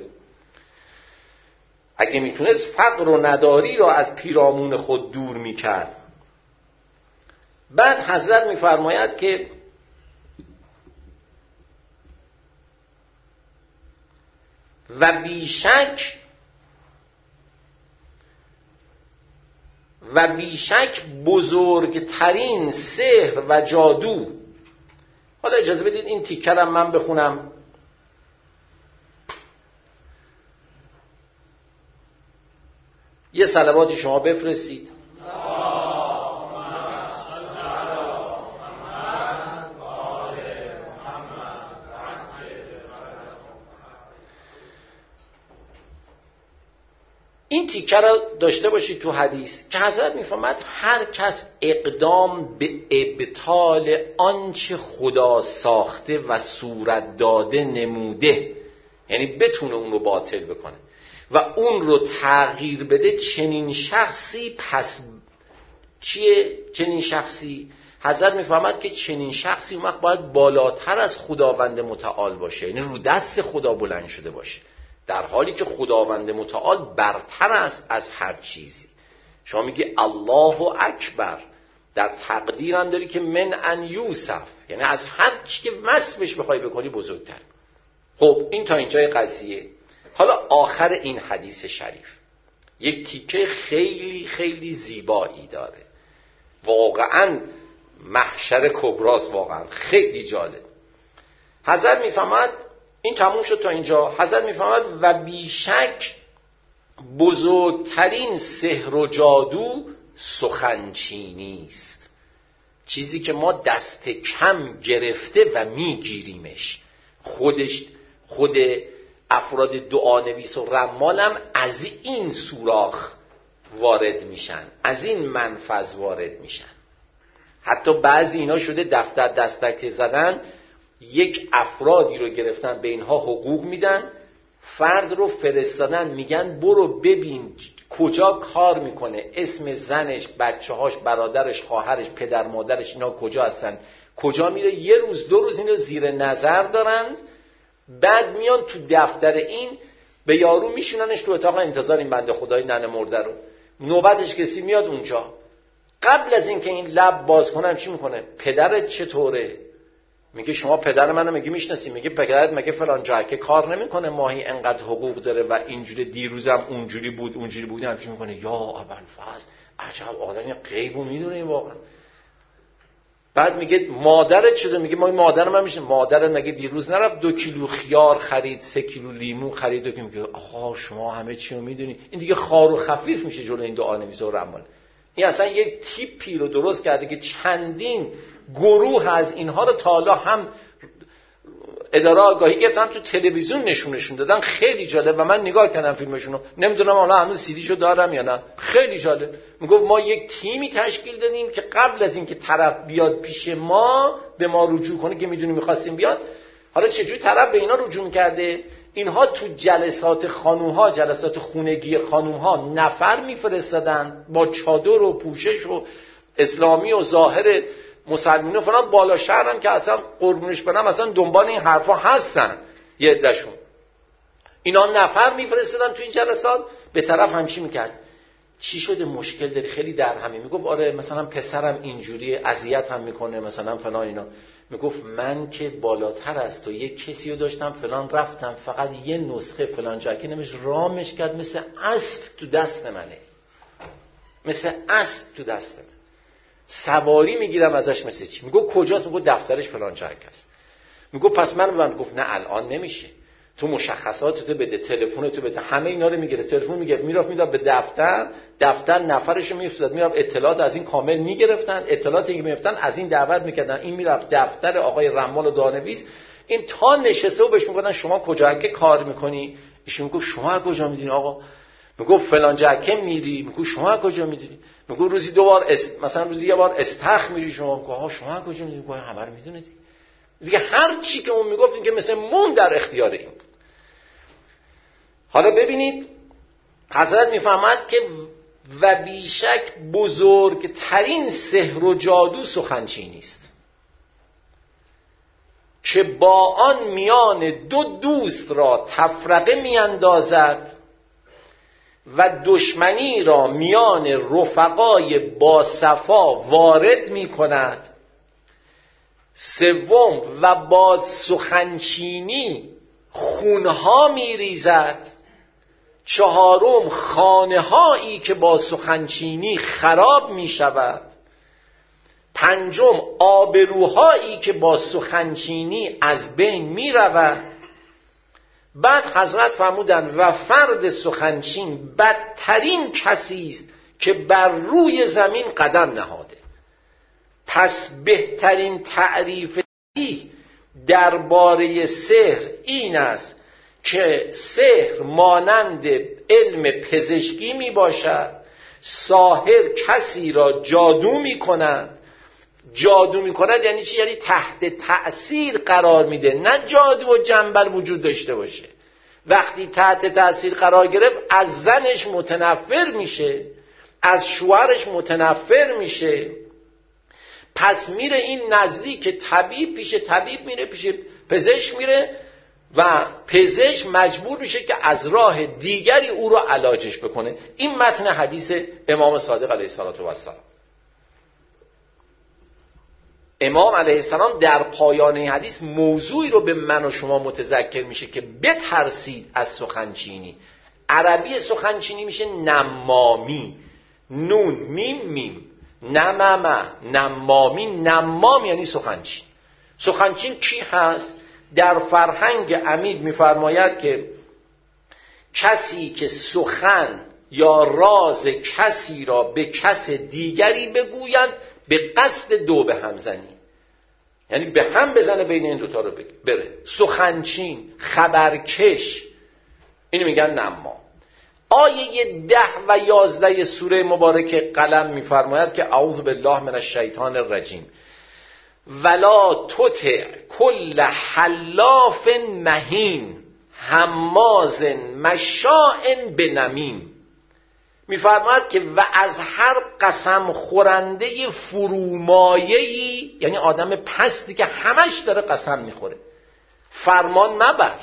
اگه میتونست فقر و نداری را از پیرامون خود دور میکرد. بعد حضرت میفرماید که و بیشک و بیشک بزرگترین سحر و جادو. حالا اجازه بدید این تیکرم من بخونم. یه صلواتی شما بفرستید. این تیکه را داشته باشید تو حدیث که حضرت میفرماید هر کس اقدام به ابطال آنچه خدا ساخته و صورت داده نموده، یعنی بتونه اون رو باطل بکنه و اون رو تغییر بده، چنین شخصی پس چیه؟ چنین شخصی حضرت میفرماید که چنین شخصی اون وقت باید بالاتر از خداوند متعال باشه، یعنی رو دست خدا بلند شده باشه، در حالی که خداوند متعال برتر است از هر چیزی. شما میگی الله اکبر، در تقدیر هم داری که من ان یوسف، یعنی از هر چی که وصفش بخوای بکنی بزرگتر. خب این تا اینجای قضیه. حالا آخر این حدیث شریف یک تیکه خیلی خیلی زیبایی داره، واقعا محشر کبراست، واقعا خیلی جالب. حضرت میفهمد، این تموم شد تا اینجا. حضرت میفهمد و بیشک بزرگترین سحر و جادو سخنچینی است، چیزی که ما دست کم گرفته و میگیریمش. خودش خود افراد دعا نویس و رمالم از این سوراخ وارد میشن، از این منفذ وارد میشن. حتی بعضی اینا شده دفتر دستک زدن، یک افرادی رو گرفتن به اینها حقوق میدن، فرد رو فرستادن میگن برو ببین کجا کار میکنه، اسم زنش، بچه‌هاش، برادرش، خواهرش، پدر مادرش اینا کجا هستن، کجا میره. یه روز دو روز اینو زیر نظر دارند، بعد میان تو دفتر این به یارو میشوننش تو اتاق انتظار این بنده خدای ننه مرده رو. نوبتش کسی میاد اونجا، قبل از اینکه این لب باز کنن چی میکنه؟ پدرت چطوره؟ میگه شما پدر منو میگه میشناسی؟ میگه پدرت مگه فلان جا که کار نمیکنه، ماهی انقدر حقوق داره و اینجوری، دیروزم اونجوری بود اونجوری بود. همچین میکنه یا ابوالفضل عجب آدمی غیبو میدونه واقعا. بعد میگه مادرت چطور؟ میگه ما مادر من میشه. مادرت مگه دیروز نرفت دو کیلو خیار خرید، سه کیلو لیمو خرید؟ که میگه آقا شما همه چی رو میدونی. این دیگه خار و خفیف میشه جلو این دعا نویس و رمال. این اصلا یک تیپی رو درست کرده که چندین گروه از اینها رو تا حالا هم اداره آگاهی گرفتن، هم تو تلویزیون نشونشون دادن. خیلی جالب و من نگاه کردم فیلمشونو، نمیدونم حالا هنوز سیدیشو دارم یا نه. خیلی جالب. میگفت ما یک تیمی تشکیل دادیم که قبل از اینکه طرف بیاد پیش ما به ما رجوع کنه که میدونیم میخواستیم بیاد، حالا چجوری طرف به اینا رجوع میکرده؟ اینها تو جلسات خانوها، جلسات خونگی خانوها نفر میفرستادن با چادر و پوشش و اسلامی و ظاهر مسلمان‌ها فلان بالا شهرم که اصلا قربونش برم اصلا دنبال این حرفا هستن، یه عده‌شون اینا نفر میفرستادن تو این جلسات، به طرف همچی میکرد چی شده مشکل داری خیلی در همین، میگفت آره مثلا پسرم اینجوری اذیت هم میکنه مثلا فلان اینا. میگفت من که بالاتر از تو یه کسی رو داشتم فلان رفتم فقط یه نسخه فلان جاکه نمیش رامش کرد مثل اسب تو دست منه، مثل اسب تو دست من، سواری میگیرم ازش مثل چی. میگفت کجاست؟ میگفت دفترش فلان جاکه است. میگفت پس من من گفت نه الان نمیشه، تو مشخصاتتو بده، تلفنتو بده، همه اینا رو میگیره، تلفن میگرفت میرفت میداد به دفتر، دفتر نفرشو میفرستاد میرفت اطلاعات از این کامل میگرفتن، اطلاعاتی که میگرفتن از این دعوت میکردن، این میرفت دفتر آقای رمال و دانویس، این تا نشسته و بهش میگفتن شما کجا که کار میکنی؟ ایشون میگفت شما از کجا میدونی آقا؟ میگفت فلان جاکه میری. میگفت شما از کجا میدونی؟ میگفت روزی دو بار است... مثلا روزی یه بار استخ میری شما. میگفت آقا شما از کجا میدونی؟ میگفت همه رو میدونه دیگه. هر چی که اون میگفت این که مثل مون در اختیار این. حالا ببینید حضرت میفهمد که و بیشک بزرگترین سحر و جادو سخنچینی است که با آن میان دو دوست را تفرقه میاندازد و دشمنی را میان رفقای با صفا وارد میکند. سوم و با سخنچینی خونها میریزد. چهارم خانه هایی که با سخنچینی خراب می شود. پنجم آبروهایی که با سخنچینی از بین می رود. بعد حضرت فرمودند و فرد سخنچین بدترین کسی است که بر روی زمین قدم نهاده. پس بهترین تعریف درباره سحر این است که سحر مانند علم پزشکی می باشد. ساحر کسی را جادو می کند. جادو می کند یعنی چی؟ یعنی تحت تأثیر قرار میده، نه جادو و جنبل وجود داشته باشه. وقتی تحت تأثیر قرار گرفت از زنش متنفر میشه، از شوهرش متنفر میشه. پس میره این نزدیک طبیب، پیش طبیب میره، پیش پزشک میره و پزشک مجبور میشه که از راه دیگری او رو علاجش بکنه. این متن حدیث امام صادق علیه السلام. امام علیه السلام در پایان این حدیث موضوعی رو به من و شما متذکر میشه که بترسید از سخنچینی. عربی سخنچینی میشه نمامی، نون میم میم، نممه، نمامی. نمام یعنی سخنچین. سخنچین کی هست؟ در فرهنگ عمید میفرماید که کسی که سخن یا راز کسی را به کس دیگری بگوید به قصد دو به هم زنی، یعنی به هم بزنه بین این دوتا رو بره. سخنچین، خبرکش، اینو میگن نمام. آیه ده و یازده سوره مبارکه قلم میفرماید که اعوذ بالله من الشیطان الرجیم ولا تطع کل حلاف مهین هماز مشاء بنمیم. میفرماید که و از هر قسم خورنده فرومایه‌ای، یعنی آدم پستی که همش داره قسم میخوره، فرمان مبر.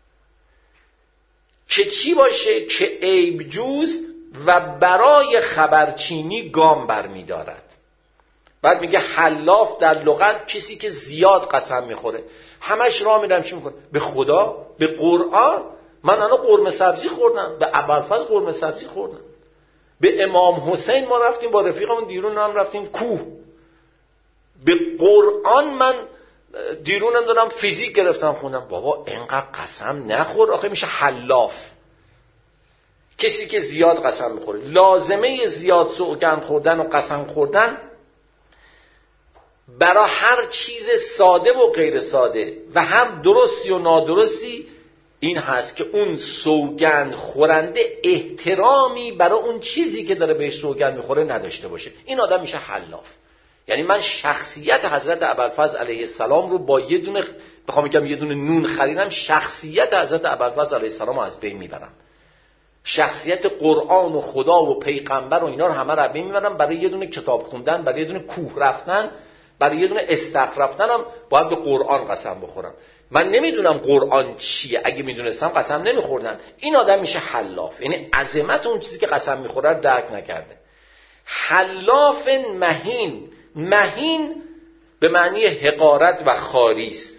که چی باشه؟ که عیب جوز و برای خبرچینی گام برمیدارد. بعد میگه حلاف در لغت کسی که زیاد قسم میخوره، همش راه میرم چی میکنه؟ به خدا، به قرآن. من الان قرمه سبزی خوردم، به ابوالفضل قرمه سبزی خوردم، به امام حسین ما رفتیم با رفیقمون دیرون هم رفتیم کوه، به قرآن من دیرون هم دارم فیزیک گرفتم خوندم. بابا اینقدر قسم نخور، آخه میشه حلاف. کسی که زیاد قسم میخوره. لازمه زیاد سوگند خوردن و قسم خوردن برای هر چیز ساده و غیر ساده و هم درستی و نادرستی این هست که اون سوگند خورنده احترامی برای اون چیزی که داره بهش سوگند میخوره نداشته باشه. این آدم میشه حلاف. یعنی من شخصیت حضرت ابوالفضل علیه السلام رو با یه دونه، بخوام بگم یه دونه نون خریدم، شخصیت حضرت ابوالفضل علیه السلام رو از بین میبرم. شخصیت قرآن و خدا و پیغمبر و اینا رو همه رو از بین میبرم برای یه دونه کتاب خوندن، برای یه دونه کوه رفتن برای یه دونه استخر رفتنم باید به قرآن قسم بخورم. من نمیدونم قرآن چیه، اگه میدونستم قسم نمیخوردم. این آدم میشه حلاف، یعنی عظمت اون چیزی که قسم میخوره درک نکرده. حلاف مهین، مهین به معنی حقارت و خاری است.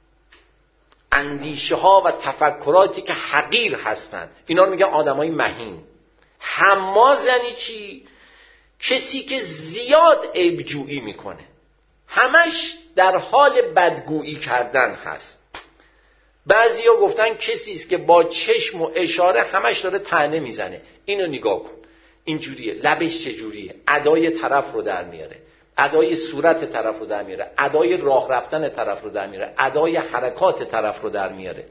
اندیشه ها و تفکراتی که حقیر هستند، اینا رو میگن آدمای مهین. حماز یعنی چی؟ کسی که زیاد عیبجویی میکنه، همش در حال بدگویی کردن هست. بعضیا گفتن کسی است که با چشم و اشاره همش داره طعنه میزنه. اینو نگاه کن، اینجوریه، لبش چجوریه، ادای طرف رو در میاره، ادای صورت طرف رو در میاره، ادای راه رفتن طرف رو در میاره، ادای حرکات طرف رو در میاره.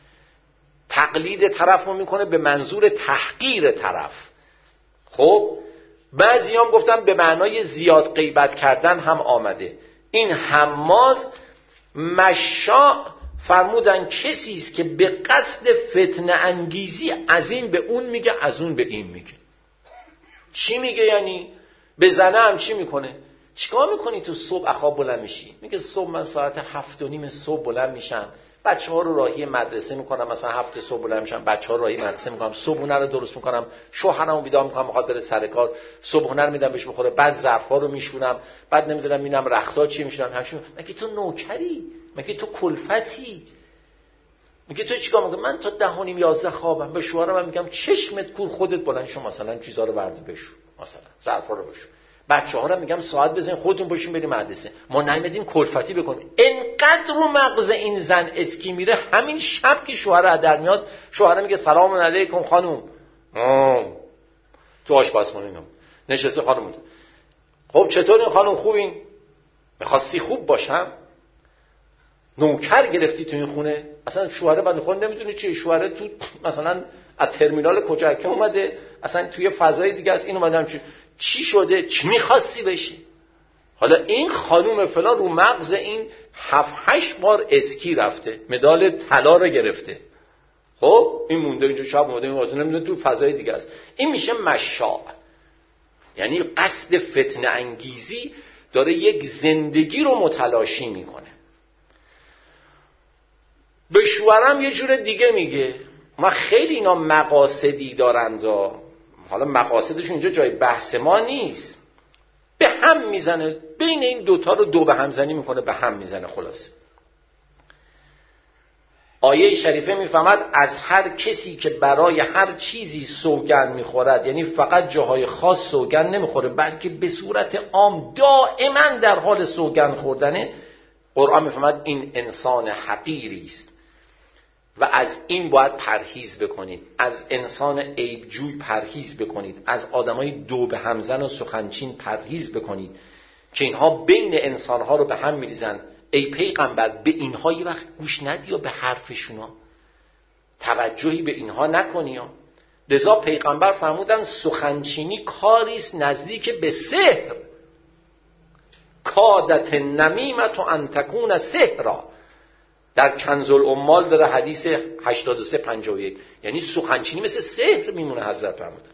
تقلید طرف رو میکنه به منظور تحقیر طرف. خب بعضی هم گفتن به معنای زیاد غیبت کردن هم آمده. این حماز مشاء فرمودن کسی است که به قصد فتنه انگیزی از این به اون میگه، از اون به این میگه. چی میگه؟ یعنی به زنه هم چی میکنه؟ چیکار میکنی تو صبح اخواب بلند میشی؟ میگه صبح من ساعت هفت و نیم صبح بلند میشم، بچه ها رو راهی مدرسه میکنم، مثلا هفت صبح بلند میشم بچه ها رو راهی مدرسه میکنم، صبحونه رو درست میکنم، شوهرمو بیدار میکنم میخواد بره سر کار، صبحونه رو میدم بهش بخوره، بعد ظرفا رو میشونم، بعد نمیدونم میبینم رختا چی میشونم همشون. مگه تو نوکری؟ مگه تو کلفتی؟ میگه تو چیکار میکنی؟ من تا ده و نیم یازده خوابم. به شوهرم من میگم چشمت کور، خودت بلند شو مثلا چیزا رو برد بشو، مثلا ظرفا رو بشو. بچه‌ها رو میگم ساعت بزنین خودتون باشین بریم مدرسه. ما نمیدیم کلفتی بکنیم. انقدر رو مغز این زن اسکی میره، همین شب که شوهر در میاد، شوهر میگه سلام علیکم خانم. آه. تو آشپزخونه میام. نشسته خانم. خب چطورین خانم، خوبین؟ می‌خواستی خوب باشم؟ نوکر گرفتی تو این خونه؟ اصلا شوهر بنده خدا نمیدونه چیه، شوهر تو مثلا از ترمینال کجاکه اومده، اصلا توی فضای دیگه است. این اومدم چی چی شده؟ چی می‌خواستی بشی؟ حالا این خانوم فلان رو مغز این هفت هشت بار اسکی رفته، مدال طلا رو گرفته. خب این مونده اینجا، شب اومده این واسه نمیدونه تو فضای دیگه است. این میشه مشاء، یعنی قصد فتنه انگیزی، داره یک زندگی رو متلاشی میکنه. به شوهرم یه جور دیگه میگه. ما خیلی اینا مقاصدی دارند، حالا مقاصدشون اینجا جای بحث ما نیست. به هم میزنه، بین این دوتا رو دو به هم زنی میکنه، به هم میزنه. خلاصه آیه شریفه میفهمد از هر کسی که برای هر چیزی سوگند میخورد، یعنی فقط جاهای خاص سوگند نمیخوره بلکه به صورت عام دائما در حال سوگند خوردنه، قرآن میفهمد این انسان حقیری است و از این باید پرهیز بکنید. از انسان عیبجوی پرهیز بکنید، از آدمای دو به همزن و سخنچین پرهیز بکنید که اینها بین انسانها رو به هم میریزن. ای پیغمبر به اینها یه وقت گوش ندی و به حرفشونا توجهی به اینها نکنی. لذا پیغمبر فرمودن سخنچینی کاریست نزدیک به سحر، کادت نمیمت و انتکون سحرا. در کنز العمال داره حدیث هشتاد و سه پنجاه و یک، یعنی سخنچینی مثل سحر میمونه. حضرت فرمودن،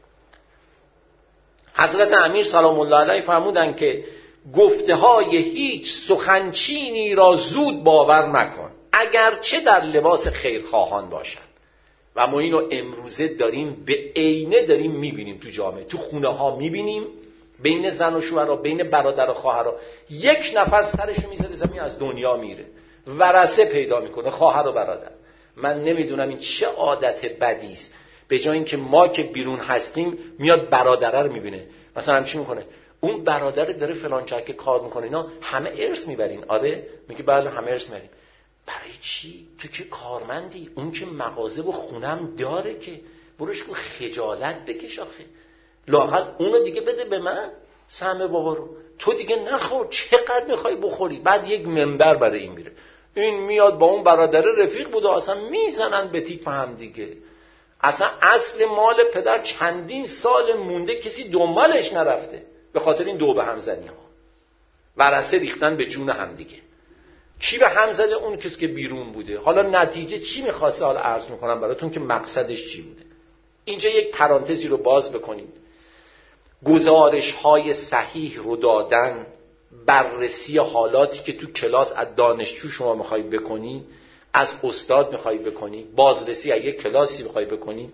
حضرت امیر سلام الله علیه فرمودن که گفته های هیچ سخنچینی را زود باور مکن، اگرچه در لباس خیرخواهان باشد. و ما اینو امروزه داریم به عینه داریم میبینیم تو جامعه، تو خونه ها میبینیم، بین زن و شوهر، بین برادر و خواهر، یک نفر سرشو میذاره زمین از دنیا میره، ورثه پیدا میکنه، خواهر و برادر. من نمیدونم این چه عادت بدی است. به جای اینکه ما که بیرون هستیم میاد برادره رو میبینه، مثلا چی میکنه؟ اون برادر داره فلان جا که کار میکنه، اینا همه ارث میبرین؟ آره. میگه بله همه ارث میبریم. برای چی؟ تو که کارمندی، اون که مغازه و خونم داره، که بروش کو خجالت بکش آخه، لااقل اونو دیگه بده به من، سهم بابا رو تو دیگه نخور، چقدر میخوای بخوری. بعد یک منبر برای این میره، این میاد با اون برادر رفیق بود و اصلا میزنن به تیپ هم دیگه. اصلا اصل مال پدر چندین سال مونده، کسی دنبالش نرفته به خاطر این دو به هم زنی ها. ورثه ریختن به جون هم دیگه. کی به هم زده؟ اون کسی که بیرون بوده. حالا نتیجه چی میخواسته؟ حالا عرض میکنم براتون که مقصدش چی بوده. اینجا یک پرانتزی رو باز بکنید. گزارش های صحیح رو دادن بررسی حالاتی که تو کلاس از دانشجو شما میخوای بکنی، از استاد میخوای بکنی، بازرسی از یک کلاسی میخوای بکنی،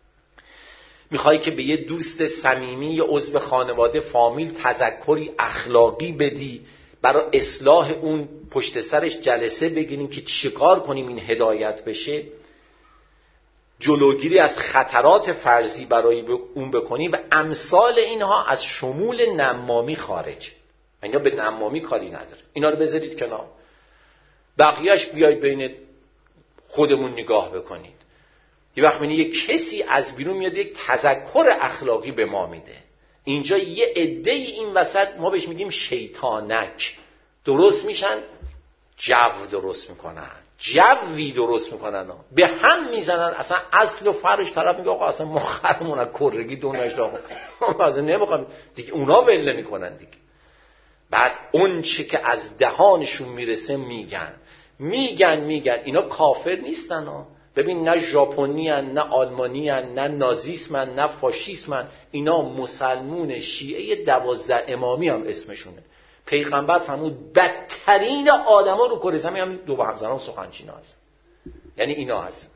میخوای که به یه دوست صمیمی یا عضو خانواده فامیل تذکری اخلاقی بدی، برای اصلاح اون پشت سرش جلسه بگیریم که چیکار کنیم این هدایت بشه، جلوگیری از خطرات فرضی برای اون بکنی و امثال اینها از شمول نمامی خارج. اینا به نمامی کاری نداره، اینا رو بذارید کنار، بقیهش بیاید بین خودمون نگاه بکنید. یه وقت می‌بینی یه کسی از بیرون میاد یک تذکر اخلاقی به ما میده، اینجا یه عده این وسط ما بهش میگیم شیطانک درست میشن، جو درست میکنن، جوی درست میکنن، به هم میزنن، اصلا اصل و فرش طرف میگه آقا اصلا ما خرمون از کرگی دونش داخل اصلا نمیخوام دیگه، اونا ول میکنن دیگه. بعد اون چه که از دهانشون میرسه میگن میگن میگن اینا کافر نیستن ها. ببین نه ژاپنی ان، نه آلمانی ان، نه نازیسمن، نه فاشیسمن، اینا مسلمون شیعه دوازده امامی هم اسمشونه. پیغمبر فرمود بدترین آدما رو کره زمین هم دو با همزنان سخنچینا هست، یعنی اینا هست.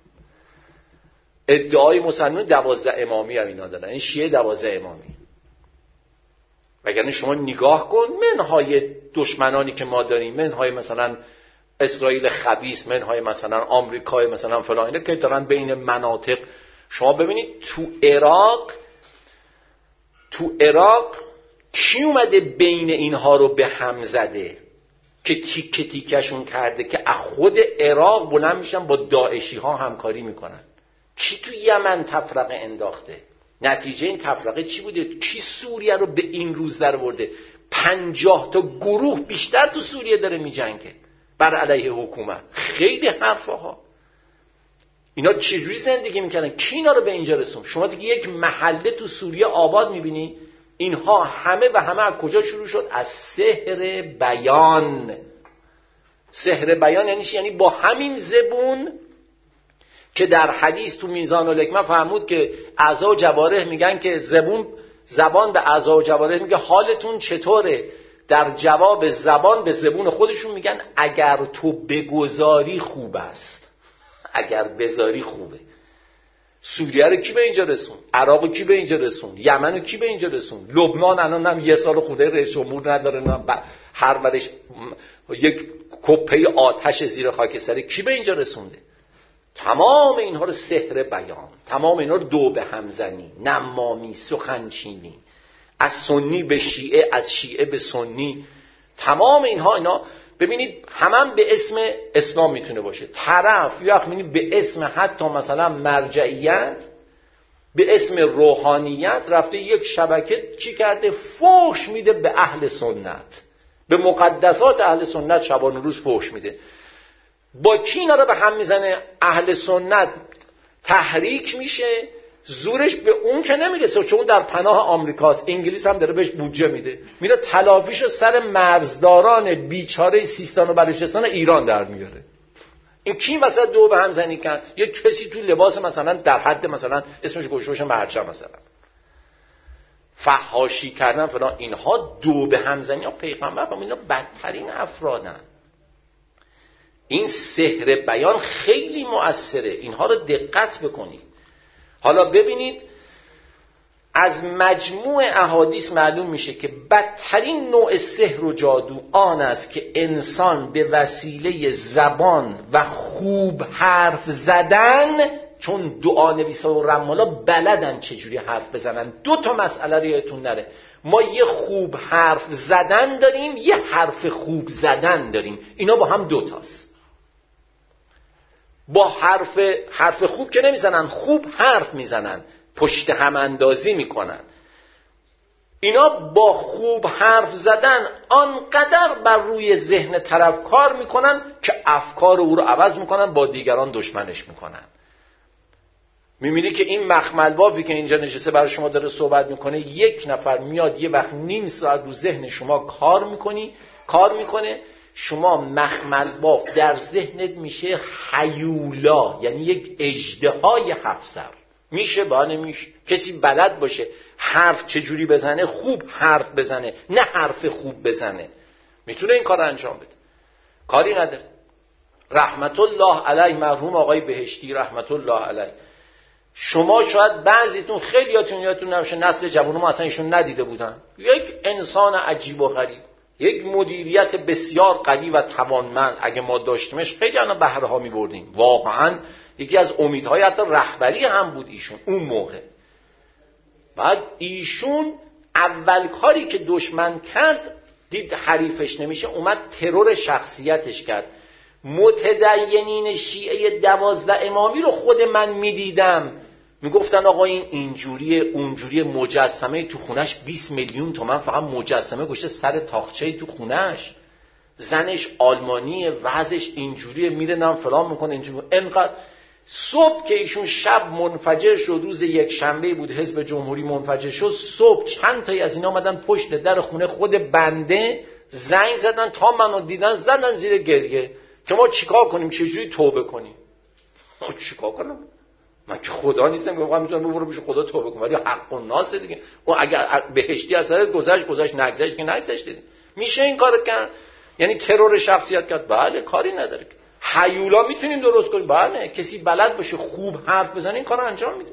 ادعای مسلمون دوازده امامی هم اینا دارن، این شیعه دوازده امامی. وگرنه شما نگاه کن منهای دشمنانی که ما داریم، منهای مثلا اسرائیل خبیث، منهای مثلا آمریکای مثلا فلان، اینا که دارن بین مناطق. شما ببینید تو عراق تو عراق کی اومده بین اینها رو به هم زده که تیکه تیکشون کرده که از خود عراق بلند میشن با داعشی ها همکاری میکنن؟ کی تو یمن تفرقه انداخته؟ نتیجه این تفرقه چی بوده؟ کی سوریه رو به این روز در برده؟ پنجاه تا گروه بیشتر تو سوریه داره میجنگه بر علیه حکومت. خیلی حرفا ها. اینا چجوری زندگی میکنن؟ کی اینا رو به اینجا رسون؟ شما دیگه یک محله تو سوریه آباد میبینی، اینها همه و همه از کجا شروع شد؟ از سحر بیان. سحر بیان یعنی چی؟ یعنی با همین زبون که در حدیث تو میزان الحکمه فرمود که اعضا و جوارح میگن که زبون زبان به اعضا و جوارح میگه حالتون چطوره؟ در جواب زبان به زبون خودشون میگن اگر تو بگذاری خوب است، اگر بذاری خوبه. سوریه رو کی به اینجا رسون؟ عراق رو کی به اینجا رسون؟ یمن رو کی به اینجا رسون؟ لبنان الان هم یه سال خدای رئیس جمهور نداره، نه هر ورش یک کپه آتش زیر خاکستر، کی به اینجا رسونده؟ تمام اینها رو سحر بیان، تمام اینها رو دو به هم زنی، نمامی، سخنچینی، از سنی به شیعه، از شیعه به سنی، تمام اینها اینا ببینید همم به اسم اسلام میتونه باشه. طرف یا وقت به اسم حتی مثلا مرجعیت، به اسم روحانیت رفته یک شبکه چی کرده؟ فحش میده به اهل سنت، به مقدسات اهل سنت شبان و روز فحش میده. با کی اینا رو به هم میزنه؟ اهل سنت تحریک میشه، زورش به اون که نمیرسه چون در پناه آمریکاست، انگلیس هم داره بهش بودجه میده، میره تلافیشو سر مرزداران بیچاره سیستان و بلوچستان ایران در میاره. این کی وسط دو به هم زنی کن؟ یه کسی تو لباس مثلا در حد مثلا اسمش گوشوش مرچه مثلا فحاشی کردن فلان، اینها دو به هم زنی ها. پیغمبر فرمود اینا بدترین افرادن. این سحر بیان خیلی مؤثره، اینها رو دقت بکنید. حالا ببینید از مجموع احادیث معلوم میشه که بدترین نوع سحر و جادو آن است که انسان به وسیله زبان و خوب حرف زدن، چون دعا نویسا و رمالا بلدن چجوری حرف بزنن. دو تا مسئله رو یادتون نره، ما یه خوب حرف زدن داریم، یه حرف خوب زدن داریم، اینا با هم دو تاست. با حرف حرف خوب که نمیزنن، خوب حرف میزنن، پشت هم اندازی میکنن. اینا با خوب حرف زدن آنقدر بر روی ذهن طرف کار میکنن که افکار او رو عوض میکنن، با دیگران دشمنش میکنن. میبینی که این مخمل بافی که اینجا نشسته برای شما داره صحبت میکنه، یک نفر میاد یه وقت نیم ساعت رو ذهن شما کار میکنی کار میکنه شما مخمل باف در ذهنت میشه هیولا، یعنی یک اژدهای هفت سر. میشه با نمیشه. کسی بلد باشه حرف چجوری بزنه، خوب حرف بزنه، نه حرف خوب بزنه. میتونه این کار انجام بده، کاری نداره. رحمت الله علیه مرحوم آقای بهشتی رحمت الله علیه، شما شاید بعضیتون خیلیاتون یادتون نباشه، نسل جوان ما اصلا ایشون ندیده بودن، یک انسان عجیب و غریب، یک مدیریت بسیار قوی و توانمند، اگه ما داشتیمش خیلی الان بهره ها می‌بردیم. واقعا یکی از امیدهای حتی رهبری هم بود ایشون اون موقع. بعد ایشون اول کاری که دشمن کرد، دید حریفش نمیشه، اومد ترور شخصیتش کرد. متدینین شیعه دوازده امامی رو خود من میدیدم، میگفتن آقا این اینجوریه اونجوریه، مجسمه تو خونش بیست میلیون تومن فقط مجسمه گشته سر تاقچه تو خونش، زنش آلمانیه، وضعش اینجوریه، میره نم فلان میکنه اینجوری. انقدر صبح که ایشون شب منفجر شد، روز یک شنبه بود حزب جمهوری منفجر شد، صبح چند تایی از اینا آمدن پشت در خونه خود بنده زنگ زدن، تا منو دیدن زدن زیر گریه که ما چیکار کنیم، چجوری توبه کنیم. ما چیکار کنم؟ من که خدا نیستم که واقعا میتونم ببرم پیش خدا توبه کنم، ولی حق الناس دیگه. اون اگر بهشتی اثرت گذشت گذشت، نگذشت که نگذشت دیگه. میشه این کارو کرد؟ یعنی ترور شخصیت کرد؟ بله، کاری نداره. هیولا میتونیم درست کنیم؟ بله. کسی بلد باشه خوب حرف بزنه این کارو انجام میده.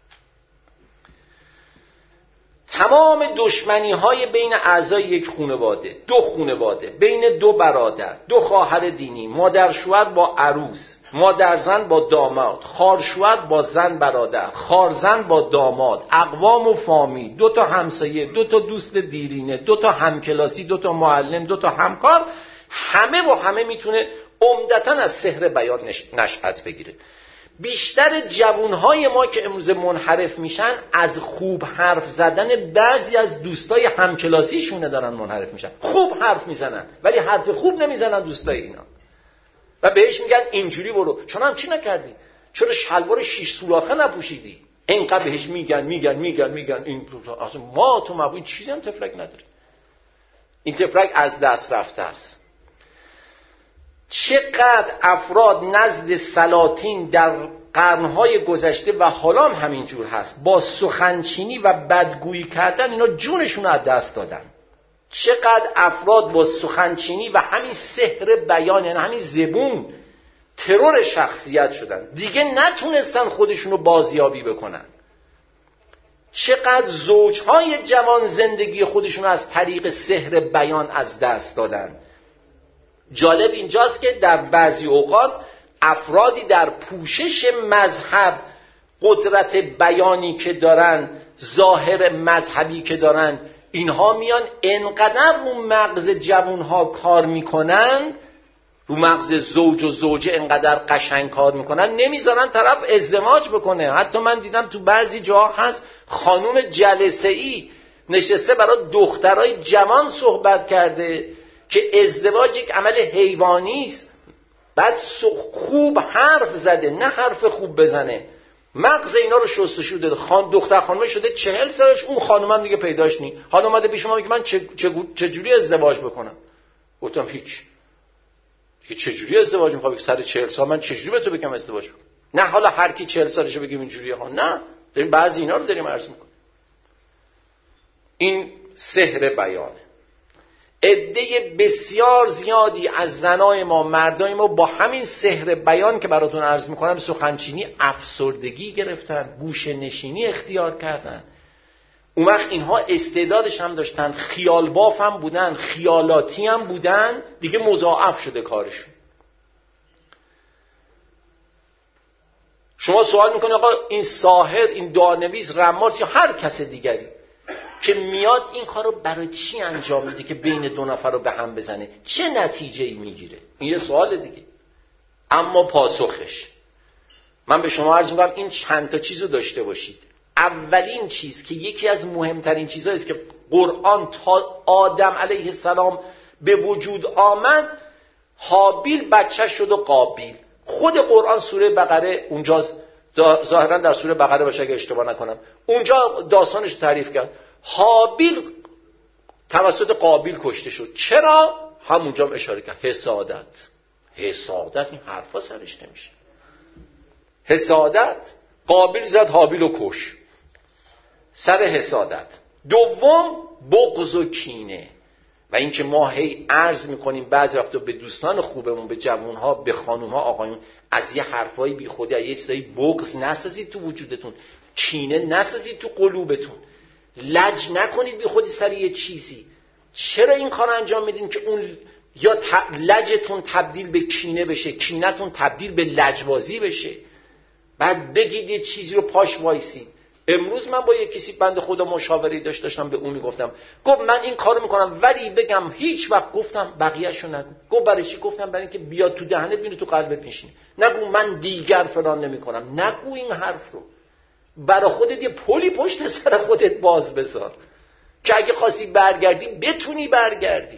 تمام دشمنی های بین اعضای یک خانواده، دو خانواده، بین دو برادر، دو خواهر دینی، مادر شوهر با عروس، مادر زن با داماد، خار شوهر با زن برادر، خار زن با داماد، اقوام و فامیل، دو تا همسایه، دو تا دوست دیرینه، دو تا همکلاسی، دو تا معلم، دو تا همکار، همه و همه میتونه عمدتاً از سحر بیان نشأت بگیره. بیشتر جوانهای ما که امروز منحرف میشن از خوب حرف زدن بعضی از دوستای همکلاسیشونه دارن منحرف میشن. خوب حرف میزنن ولی حرف خوب نمیزنن دوستای اینا، و بهش میگن اینجوری برو، چون هم چی نکردی، چرا شلوار شیش سوراخه نپوشیدی، اینقدر بهش میگن میگن میگن میگن این اصلا ما تو ما این چیزی هم تفلک نداری. این تفلک از دست رفته است. چقدر افراد نزد سلاطین در قرنهای گذشته و حالا هم همینجور هست، با سخنچینی و بدگویی کردن اینا جونشون رو از دست دادن. چقدر افراد با سخنچینی و همین سحر بیان، یعنی همین زبون، ترور شخصیت شدن، دیگه نتونستن خودشون رو بازیابی بکنن. چقدر زوجهای جوان زندگی خودشون رو از طریق سحر بیان از دست دادن. جالب اینجاست که در بعضی اوقات افرادی در پوشش مذهب، قدرت بیانی که دارن، ظاهر مذهبی که دارن، اینها میان انقدر رو مغز جوانها کار میکنن، رو مغز زوج و زوجه انقدر قشنگ کار میکنن، نمیذارن طرف ازدواج بکنه. حتی من دیدم تو بعضی جاها هست خانوم جلسه ای نشسته برای دخترای جوان صحبت کرده که ازدواج یک عمل حیوانی است، بعد خوب حرف زده، نه حرف خوب بزنه، مغز اینا رو شستشو داده. خان دختر خانومه شده چهل سالش، اون خانومم دیگه پیداش نی. حالا اومده پیش ما میگه من چه چجوری ازدواج بکنم. گفتم هیچ. که چجوری ازدواج میخوام؟ سر چهل سال من چجوری به تو بگم ازدواج بکن؟ نه حالا هر کی چهل سالشه بگیم اینجوریه ها، نه، داریم بعضی اینا رو داریم عرض میکنیم. این سحر بیانه. عده بسیار زیادی از زنای ما، مردای ما با همین سحر بیان که براتون عرض میکنم، سخنچینی افسردگی گرفتن، گوشه نشینی اختیار کردن. اون وقت اینها استعدادش هم داشتن، خیال باف هم بودن، خیالاتی هم بودن، دیگه مضاعف شده کارشون. شما سوال میکنه آقا این ساحر، این دعانویس، رماس یا هر کس دیگری که میاد این کارو برای چی انجام میده که بین دو نفر رو به هم بزنه؟ چه نتیجه‌ای میگیره؟ این یه سوال دیگه. اما پاسخش من به شما عرض میکنم این چند تا چیزو داشته باشید. اولین چیز که یکی از مهمترین چیزایی است که قرآن تا آدم علیه السلام به وجود آمد، هابیل بچه شد و قابیل. خود قرآن سوره بقره اونجاست، ظاهرا در سوره بقره باشه اگه اشتباه نکنم، اونجا داستانش تعریف کرد. هابیل توسط قابیل کشته شد. چرا؟ همونجا هم اشاره کرد، حسادت. حسادت، این حرفا سرش نمیشه. حسادت، قابیل زد هابیل رو کش سر حسادت. دوم، بغض و کینه. و اینکه ما هی عرض میکنیم بعضی وقتا به دوستان خوبمون، به جوانها، به خانومها، آقایون، از یه حرفای بی خودی، از یه چیزایی بغض نسازید تو وجودتون، کینه نسازید تو قلوبتون، لج نکنید بی خودی سر یه چیزی. چرا این کار انجام میدین که اون یا لجتون تبدیل به کینه بشه، کینتون تبدیل به لجبازی بشه، بعد بگید یه چیزی رو پاش وایسی. امروز من با یه کسی بنده خدا مشاوره داشت داشتم به اون میگفتم، گفت من این کارو میکنم ولی بگم هیچ وقت گفتم بقیه‌شو نگو. گفت برای چی؟ گفتم برای اینکه بیاد تو دهنت بینه تو قلبت میشینه. نگو من دیگر فلان نمیکنم، نگو این حرف رو. برای خودت یه پلی پشت سر خودت باز بذار که اگه خواستی برگردی بتونی برگردی.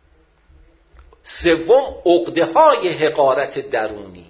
سوم، عقده‌های حقارت درونی.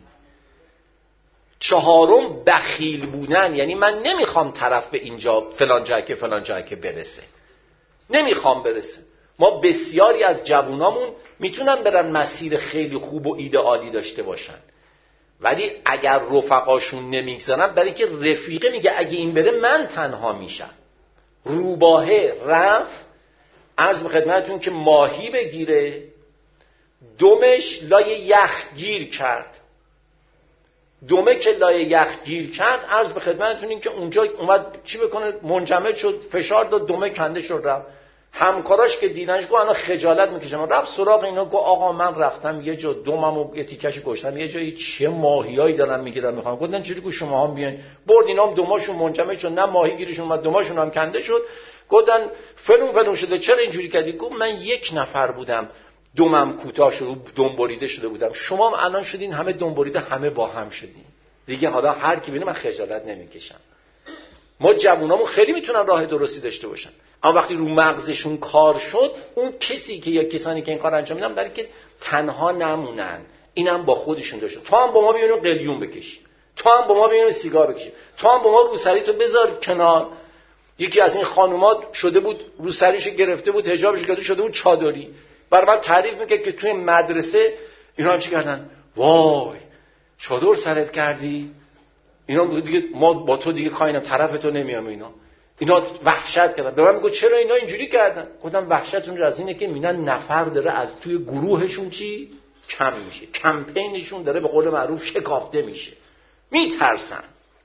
چهارم، بخیل بودن، یعنی من نمیخوام طرف به اینجا فلان جایی که فلان جایی که برسه، نمیخوام برسه. ما بسیاری از جوانامون میتونن برن مسیر خیلی خوب و ایدئالی داشته باشن، ولی اگر رفقاشون نمیگذارن، برای که رفیقه میگه اگه این بره من تنها میشم. روباهه رفت، عرض به خدمتتون که ماهی بگیره، دمش لای یخ گیر کرد. دمه که لای یخ گیر کرد، عرض به خدمتتون این که اونجا اومد چی بکنه، منجمد شد، فشار داد، دمه کنده شد رفت. همکاراش که دیدنش گفت انا خجالت میکشم، رفت سراغ اینا، گفت آقا من رفتم یه جا دممو یه تیکش گشتم، یه جایی چه ماهیایی دارن میگیرن میخوام. گفتن چجوری که شما هم بیاین؟ برد اینا هم دماشون منجمد شد، نه ماهی گیرشون اومد، دماشون هم کنده شد. گفتن فلون فلون شده، چرا اینجوری کردی؟ گفت من یک نفر بودم، دمم کوتاه شد، دم بریده شده بودم، شما هم الان شدین همه دم بریده، همه با هم شدین دیگه. حالا هر کی ببینه من خجالت نمیکشم. ما جوونامون خیلی میتونن راه درستی داشته باشن، اما وقتی رو مغزشون کار شد، اون کسی که یا کسانی که این کار انجام میدن برای که تنها نمونن، اینم با خودشون داشته. تو هم با ما بیاین قلیون بکشی، تو هم با ما بیاین سیگار بکشی، تو هم با ما روسریتو بذار کنار. یکی از این خانومات شده بود روسریشو گرفته بود، حجابش گرفته شده بود چادری، برای من تعریف میکرد که توی مدرسه اینا هم چی کردن، وای چادر سرت کردی، اینا دیگه ما با تو دیگه کاینم، طرف تو نمیام. اینا اینا وحشت کردن. به من میگه چرا اینا اینجوری کردن؟ گفتم وحشتشون از اینه که میبینن نفر داره از توی گروهشون چی کم میشه، کمپینشون داره به قول معروف شکافته میشه، میترسن.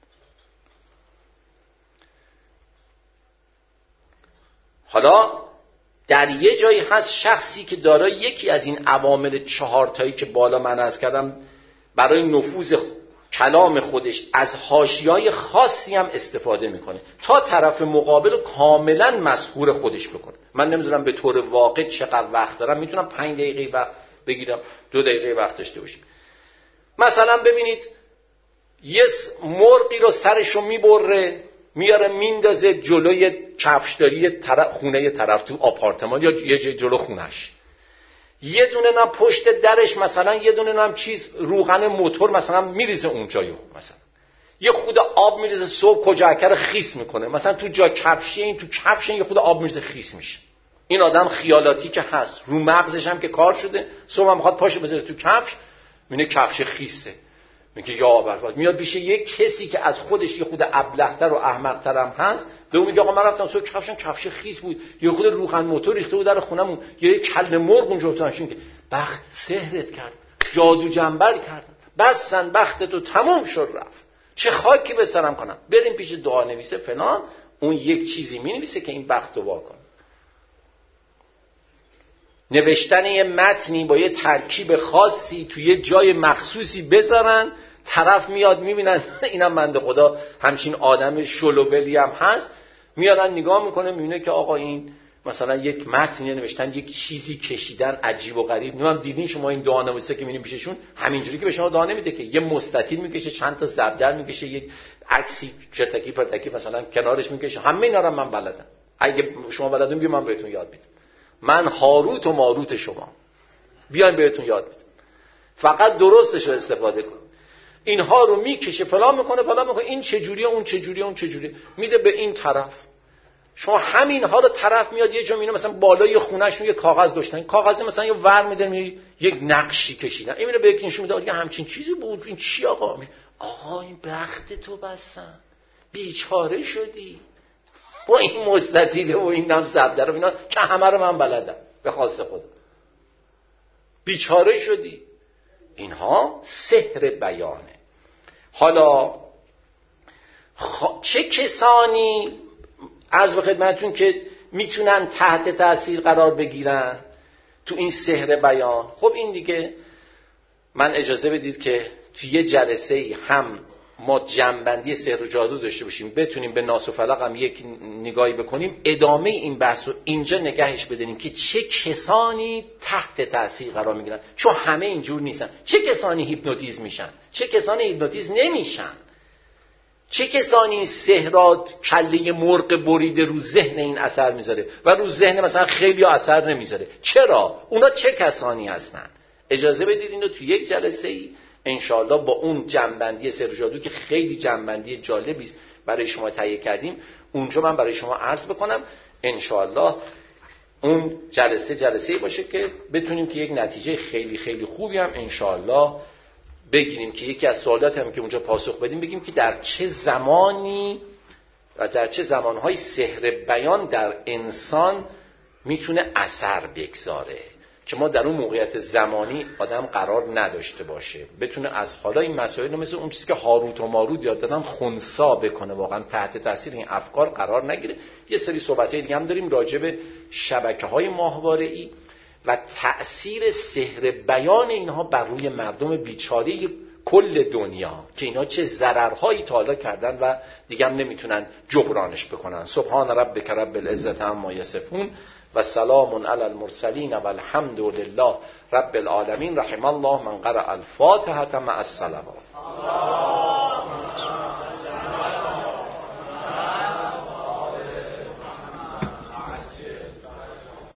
حالا در یه جایی هست شخصی که دارای یکی از این عوامل چهار تایی که بالا من عرض کردم برای نفوذ کلام خودش از حاشیه‌های خاصی هم استفاده میکنه تا طرف مقابل کاملا مسحور خودش بکنه. من نمیدونم به طور واقع چقدر وقت دارم، میتونم پنج دقیقه وقت بگیرم، دو دقیقه وقت داشته باشیم. مثلا ببینید یه مرغی رو سرشو میبره میاره میندازه جلوی کفشداری طرف خونه طرف تو آپارتمان یا یه جای جلو خونش، یه دونه نم پشت درش مثلا یه دونه نم چیز روغن موتور مثلا میریزه اونجایو، مثلا یه خود آب میریزه صبح کجاکر خیس میکنه، مثلا تو جا کفشی این تو کفش یه خود آب میریزه خیس میشه. این آدم خیالاتی که هست، رو مغزش هم که کار شده، صبح هم میخواد پاشو بذاره تو کفش، میبینه کفش خیسه، میگه یا ابرفاز، میاد پیش یک کسی که از خودش یه خود ابله‌تر و احمق‌تر هم هست، به اون میگه آقا من رفتم صبح کفشم کفش خیس بود، یه خود روغن موتور ریخته بود در خونمون، یه کله مرغ اونجا افتادن که بخت سحرت کرد، جادو جنبل کرد، بسن بختتو تموم شد رفت، چه خاکی به سرم کنم، بریم پیش دعا نویسه فلان، اون یک چیزی مینویسه که این بختو وا کنه. نوشتن یه متنی با یه ترکیب خاصی توی یه جای مخصوصی بذارن، طرف میاد میبینن اینم بنده خدا همچین آدم شلوبلی هم هست، میادن نگاه میکنه میبینه که آقا این مثلا یک متنی نوشتن، یک چیزی کشیدن عجیب و غریب. نمیدونم دیدین شما این دعا نویسه که میبینین پیششون همینجوری که به شما دعا نمیده که، یه مستطیل میکشه، چند تا زبدر میکشه، یک عکسی چرتکی پرتکی مثلا کنارش میکشه. همه اینا رو من بلدم، اگه شما بلدون بیاین من بهتون یاد میدم. من هاروت و ماروت شما، بیاین بهتون یاد میدم، فقط درستش رو استفاده کن. اینها رو میکشه فلان میکنه فلان میکنه، این چه جوریه اون چه جوریه اون چه جوریه، میده به این طرف. شما همینها رو طرف میاد یه جا میونه مثلا بالای خونه‌شون یه کاغذ گذاشتن، این کاغذ مثلا یه ور میده یک نقشی کشیدن، این میره به یکی نشون میده، همچین چیزی بود، این چی آقا؟ آقا این بخت تو بسن، بیچاره شدی با این مستطیله و این نم زبده رو، اینا که همه رو من بلدم. به خواست خدا، بیچاره شدی. اینها سحر بیانه. حالا خ... چه کسانی عرض به خدمتتون که میتونن تحت تاثیر قرار بگیرن تو این سحر بیان؟ خب این دیگه من اجازه بدید که تو یه جلسه هم ما جنبندی سحر و جادو داشته باشیم، بتونیم به ناس و فلق هم یک نگاهی بکنیم، ادامه این بحث رو اینجا نگهش بدونیم که چه کسانی تحت تاثیر قرار میگیرن، چون همه اینجور نیستن. چه کسانی هیپنوتیزم میشن، چه کسانی هیپنوتیزم نمیشن، چه کسانی این سحرات کله مرغ بریده رو ذهن این اثر میذاره و رو ذهن مثلا خیلی اثر نمیذاره. چرا؟ اونا چه کسانی هستن؟ اجازه بدید اینو تو یک جلسه ای انشاءالله با اون جنبندی سحر و جادو که خیلی جنبندی جالبی است برای شما تهیه کردیم، اونجا من برای شما عرض بکنم. انشاءالله اون جلسه جلسه باشه که بتونیم که یک نتیجه خیلی خیلی خوبی هم انشاءالله بگیریم، که یکی از سوالات هم که اونجا پاسخ بدیم بگیم که در چه زمانی و در چه زمانهای سحر بیان در انسان میتونه اثر بگذاره، که ما در اون موقعیت زمانی آدم قرار نداشته باشه، بتونه از حالا این مسائل رو مثل اون چیزی که هاروت و ماروت یاد دادم خنثی بکنه، واقعا تحت تاثیر این افکار قرار نگیره. یه سری صحبت‌های دیگه هم داریم راجع به شبکه‌های ماهواره‌ای و تأثیر سحر بیان اینها بر روی مردم بیچاره کل دنیا، که اینا چه ضررهایی تا حالا کردن و دیگه هم نمیتونن جبرانش بکنن. سبحان ربک رب العزة عما یصفون و سلام علی المرسلین و الحمد لله رب العالمین. رحم الله من قرأ الفاتحة مع الصلوات.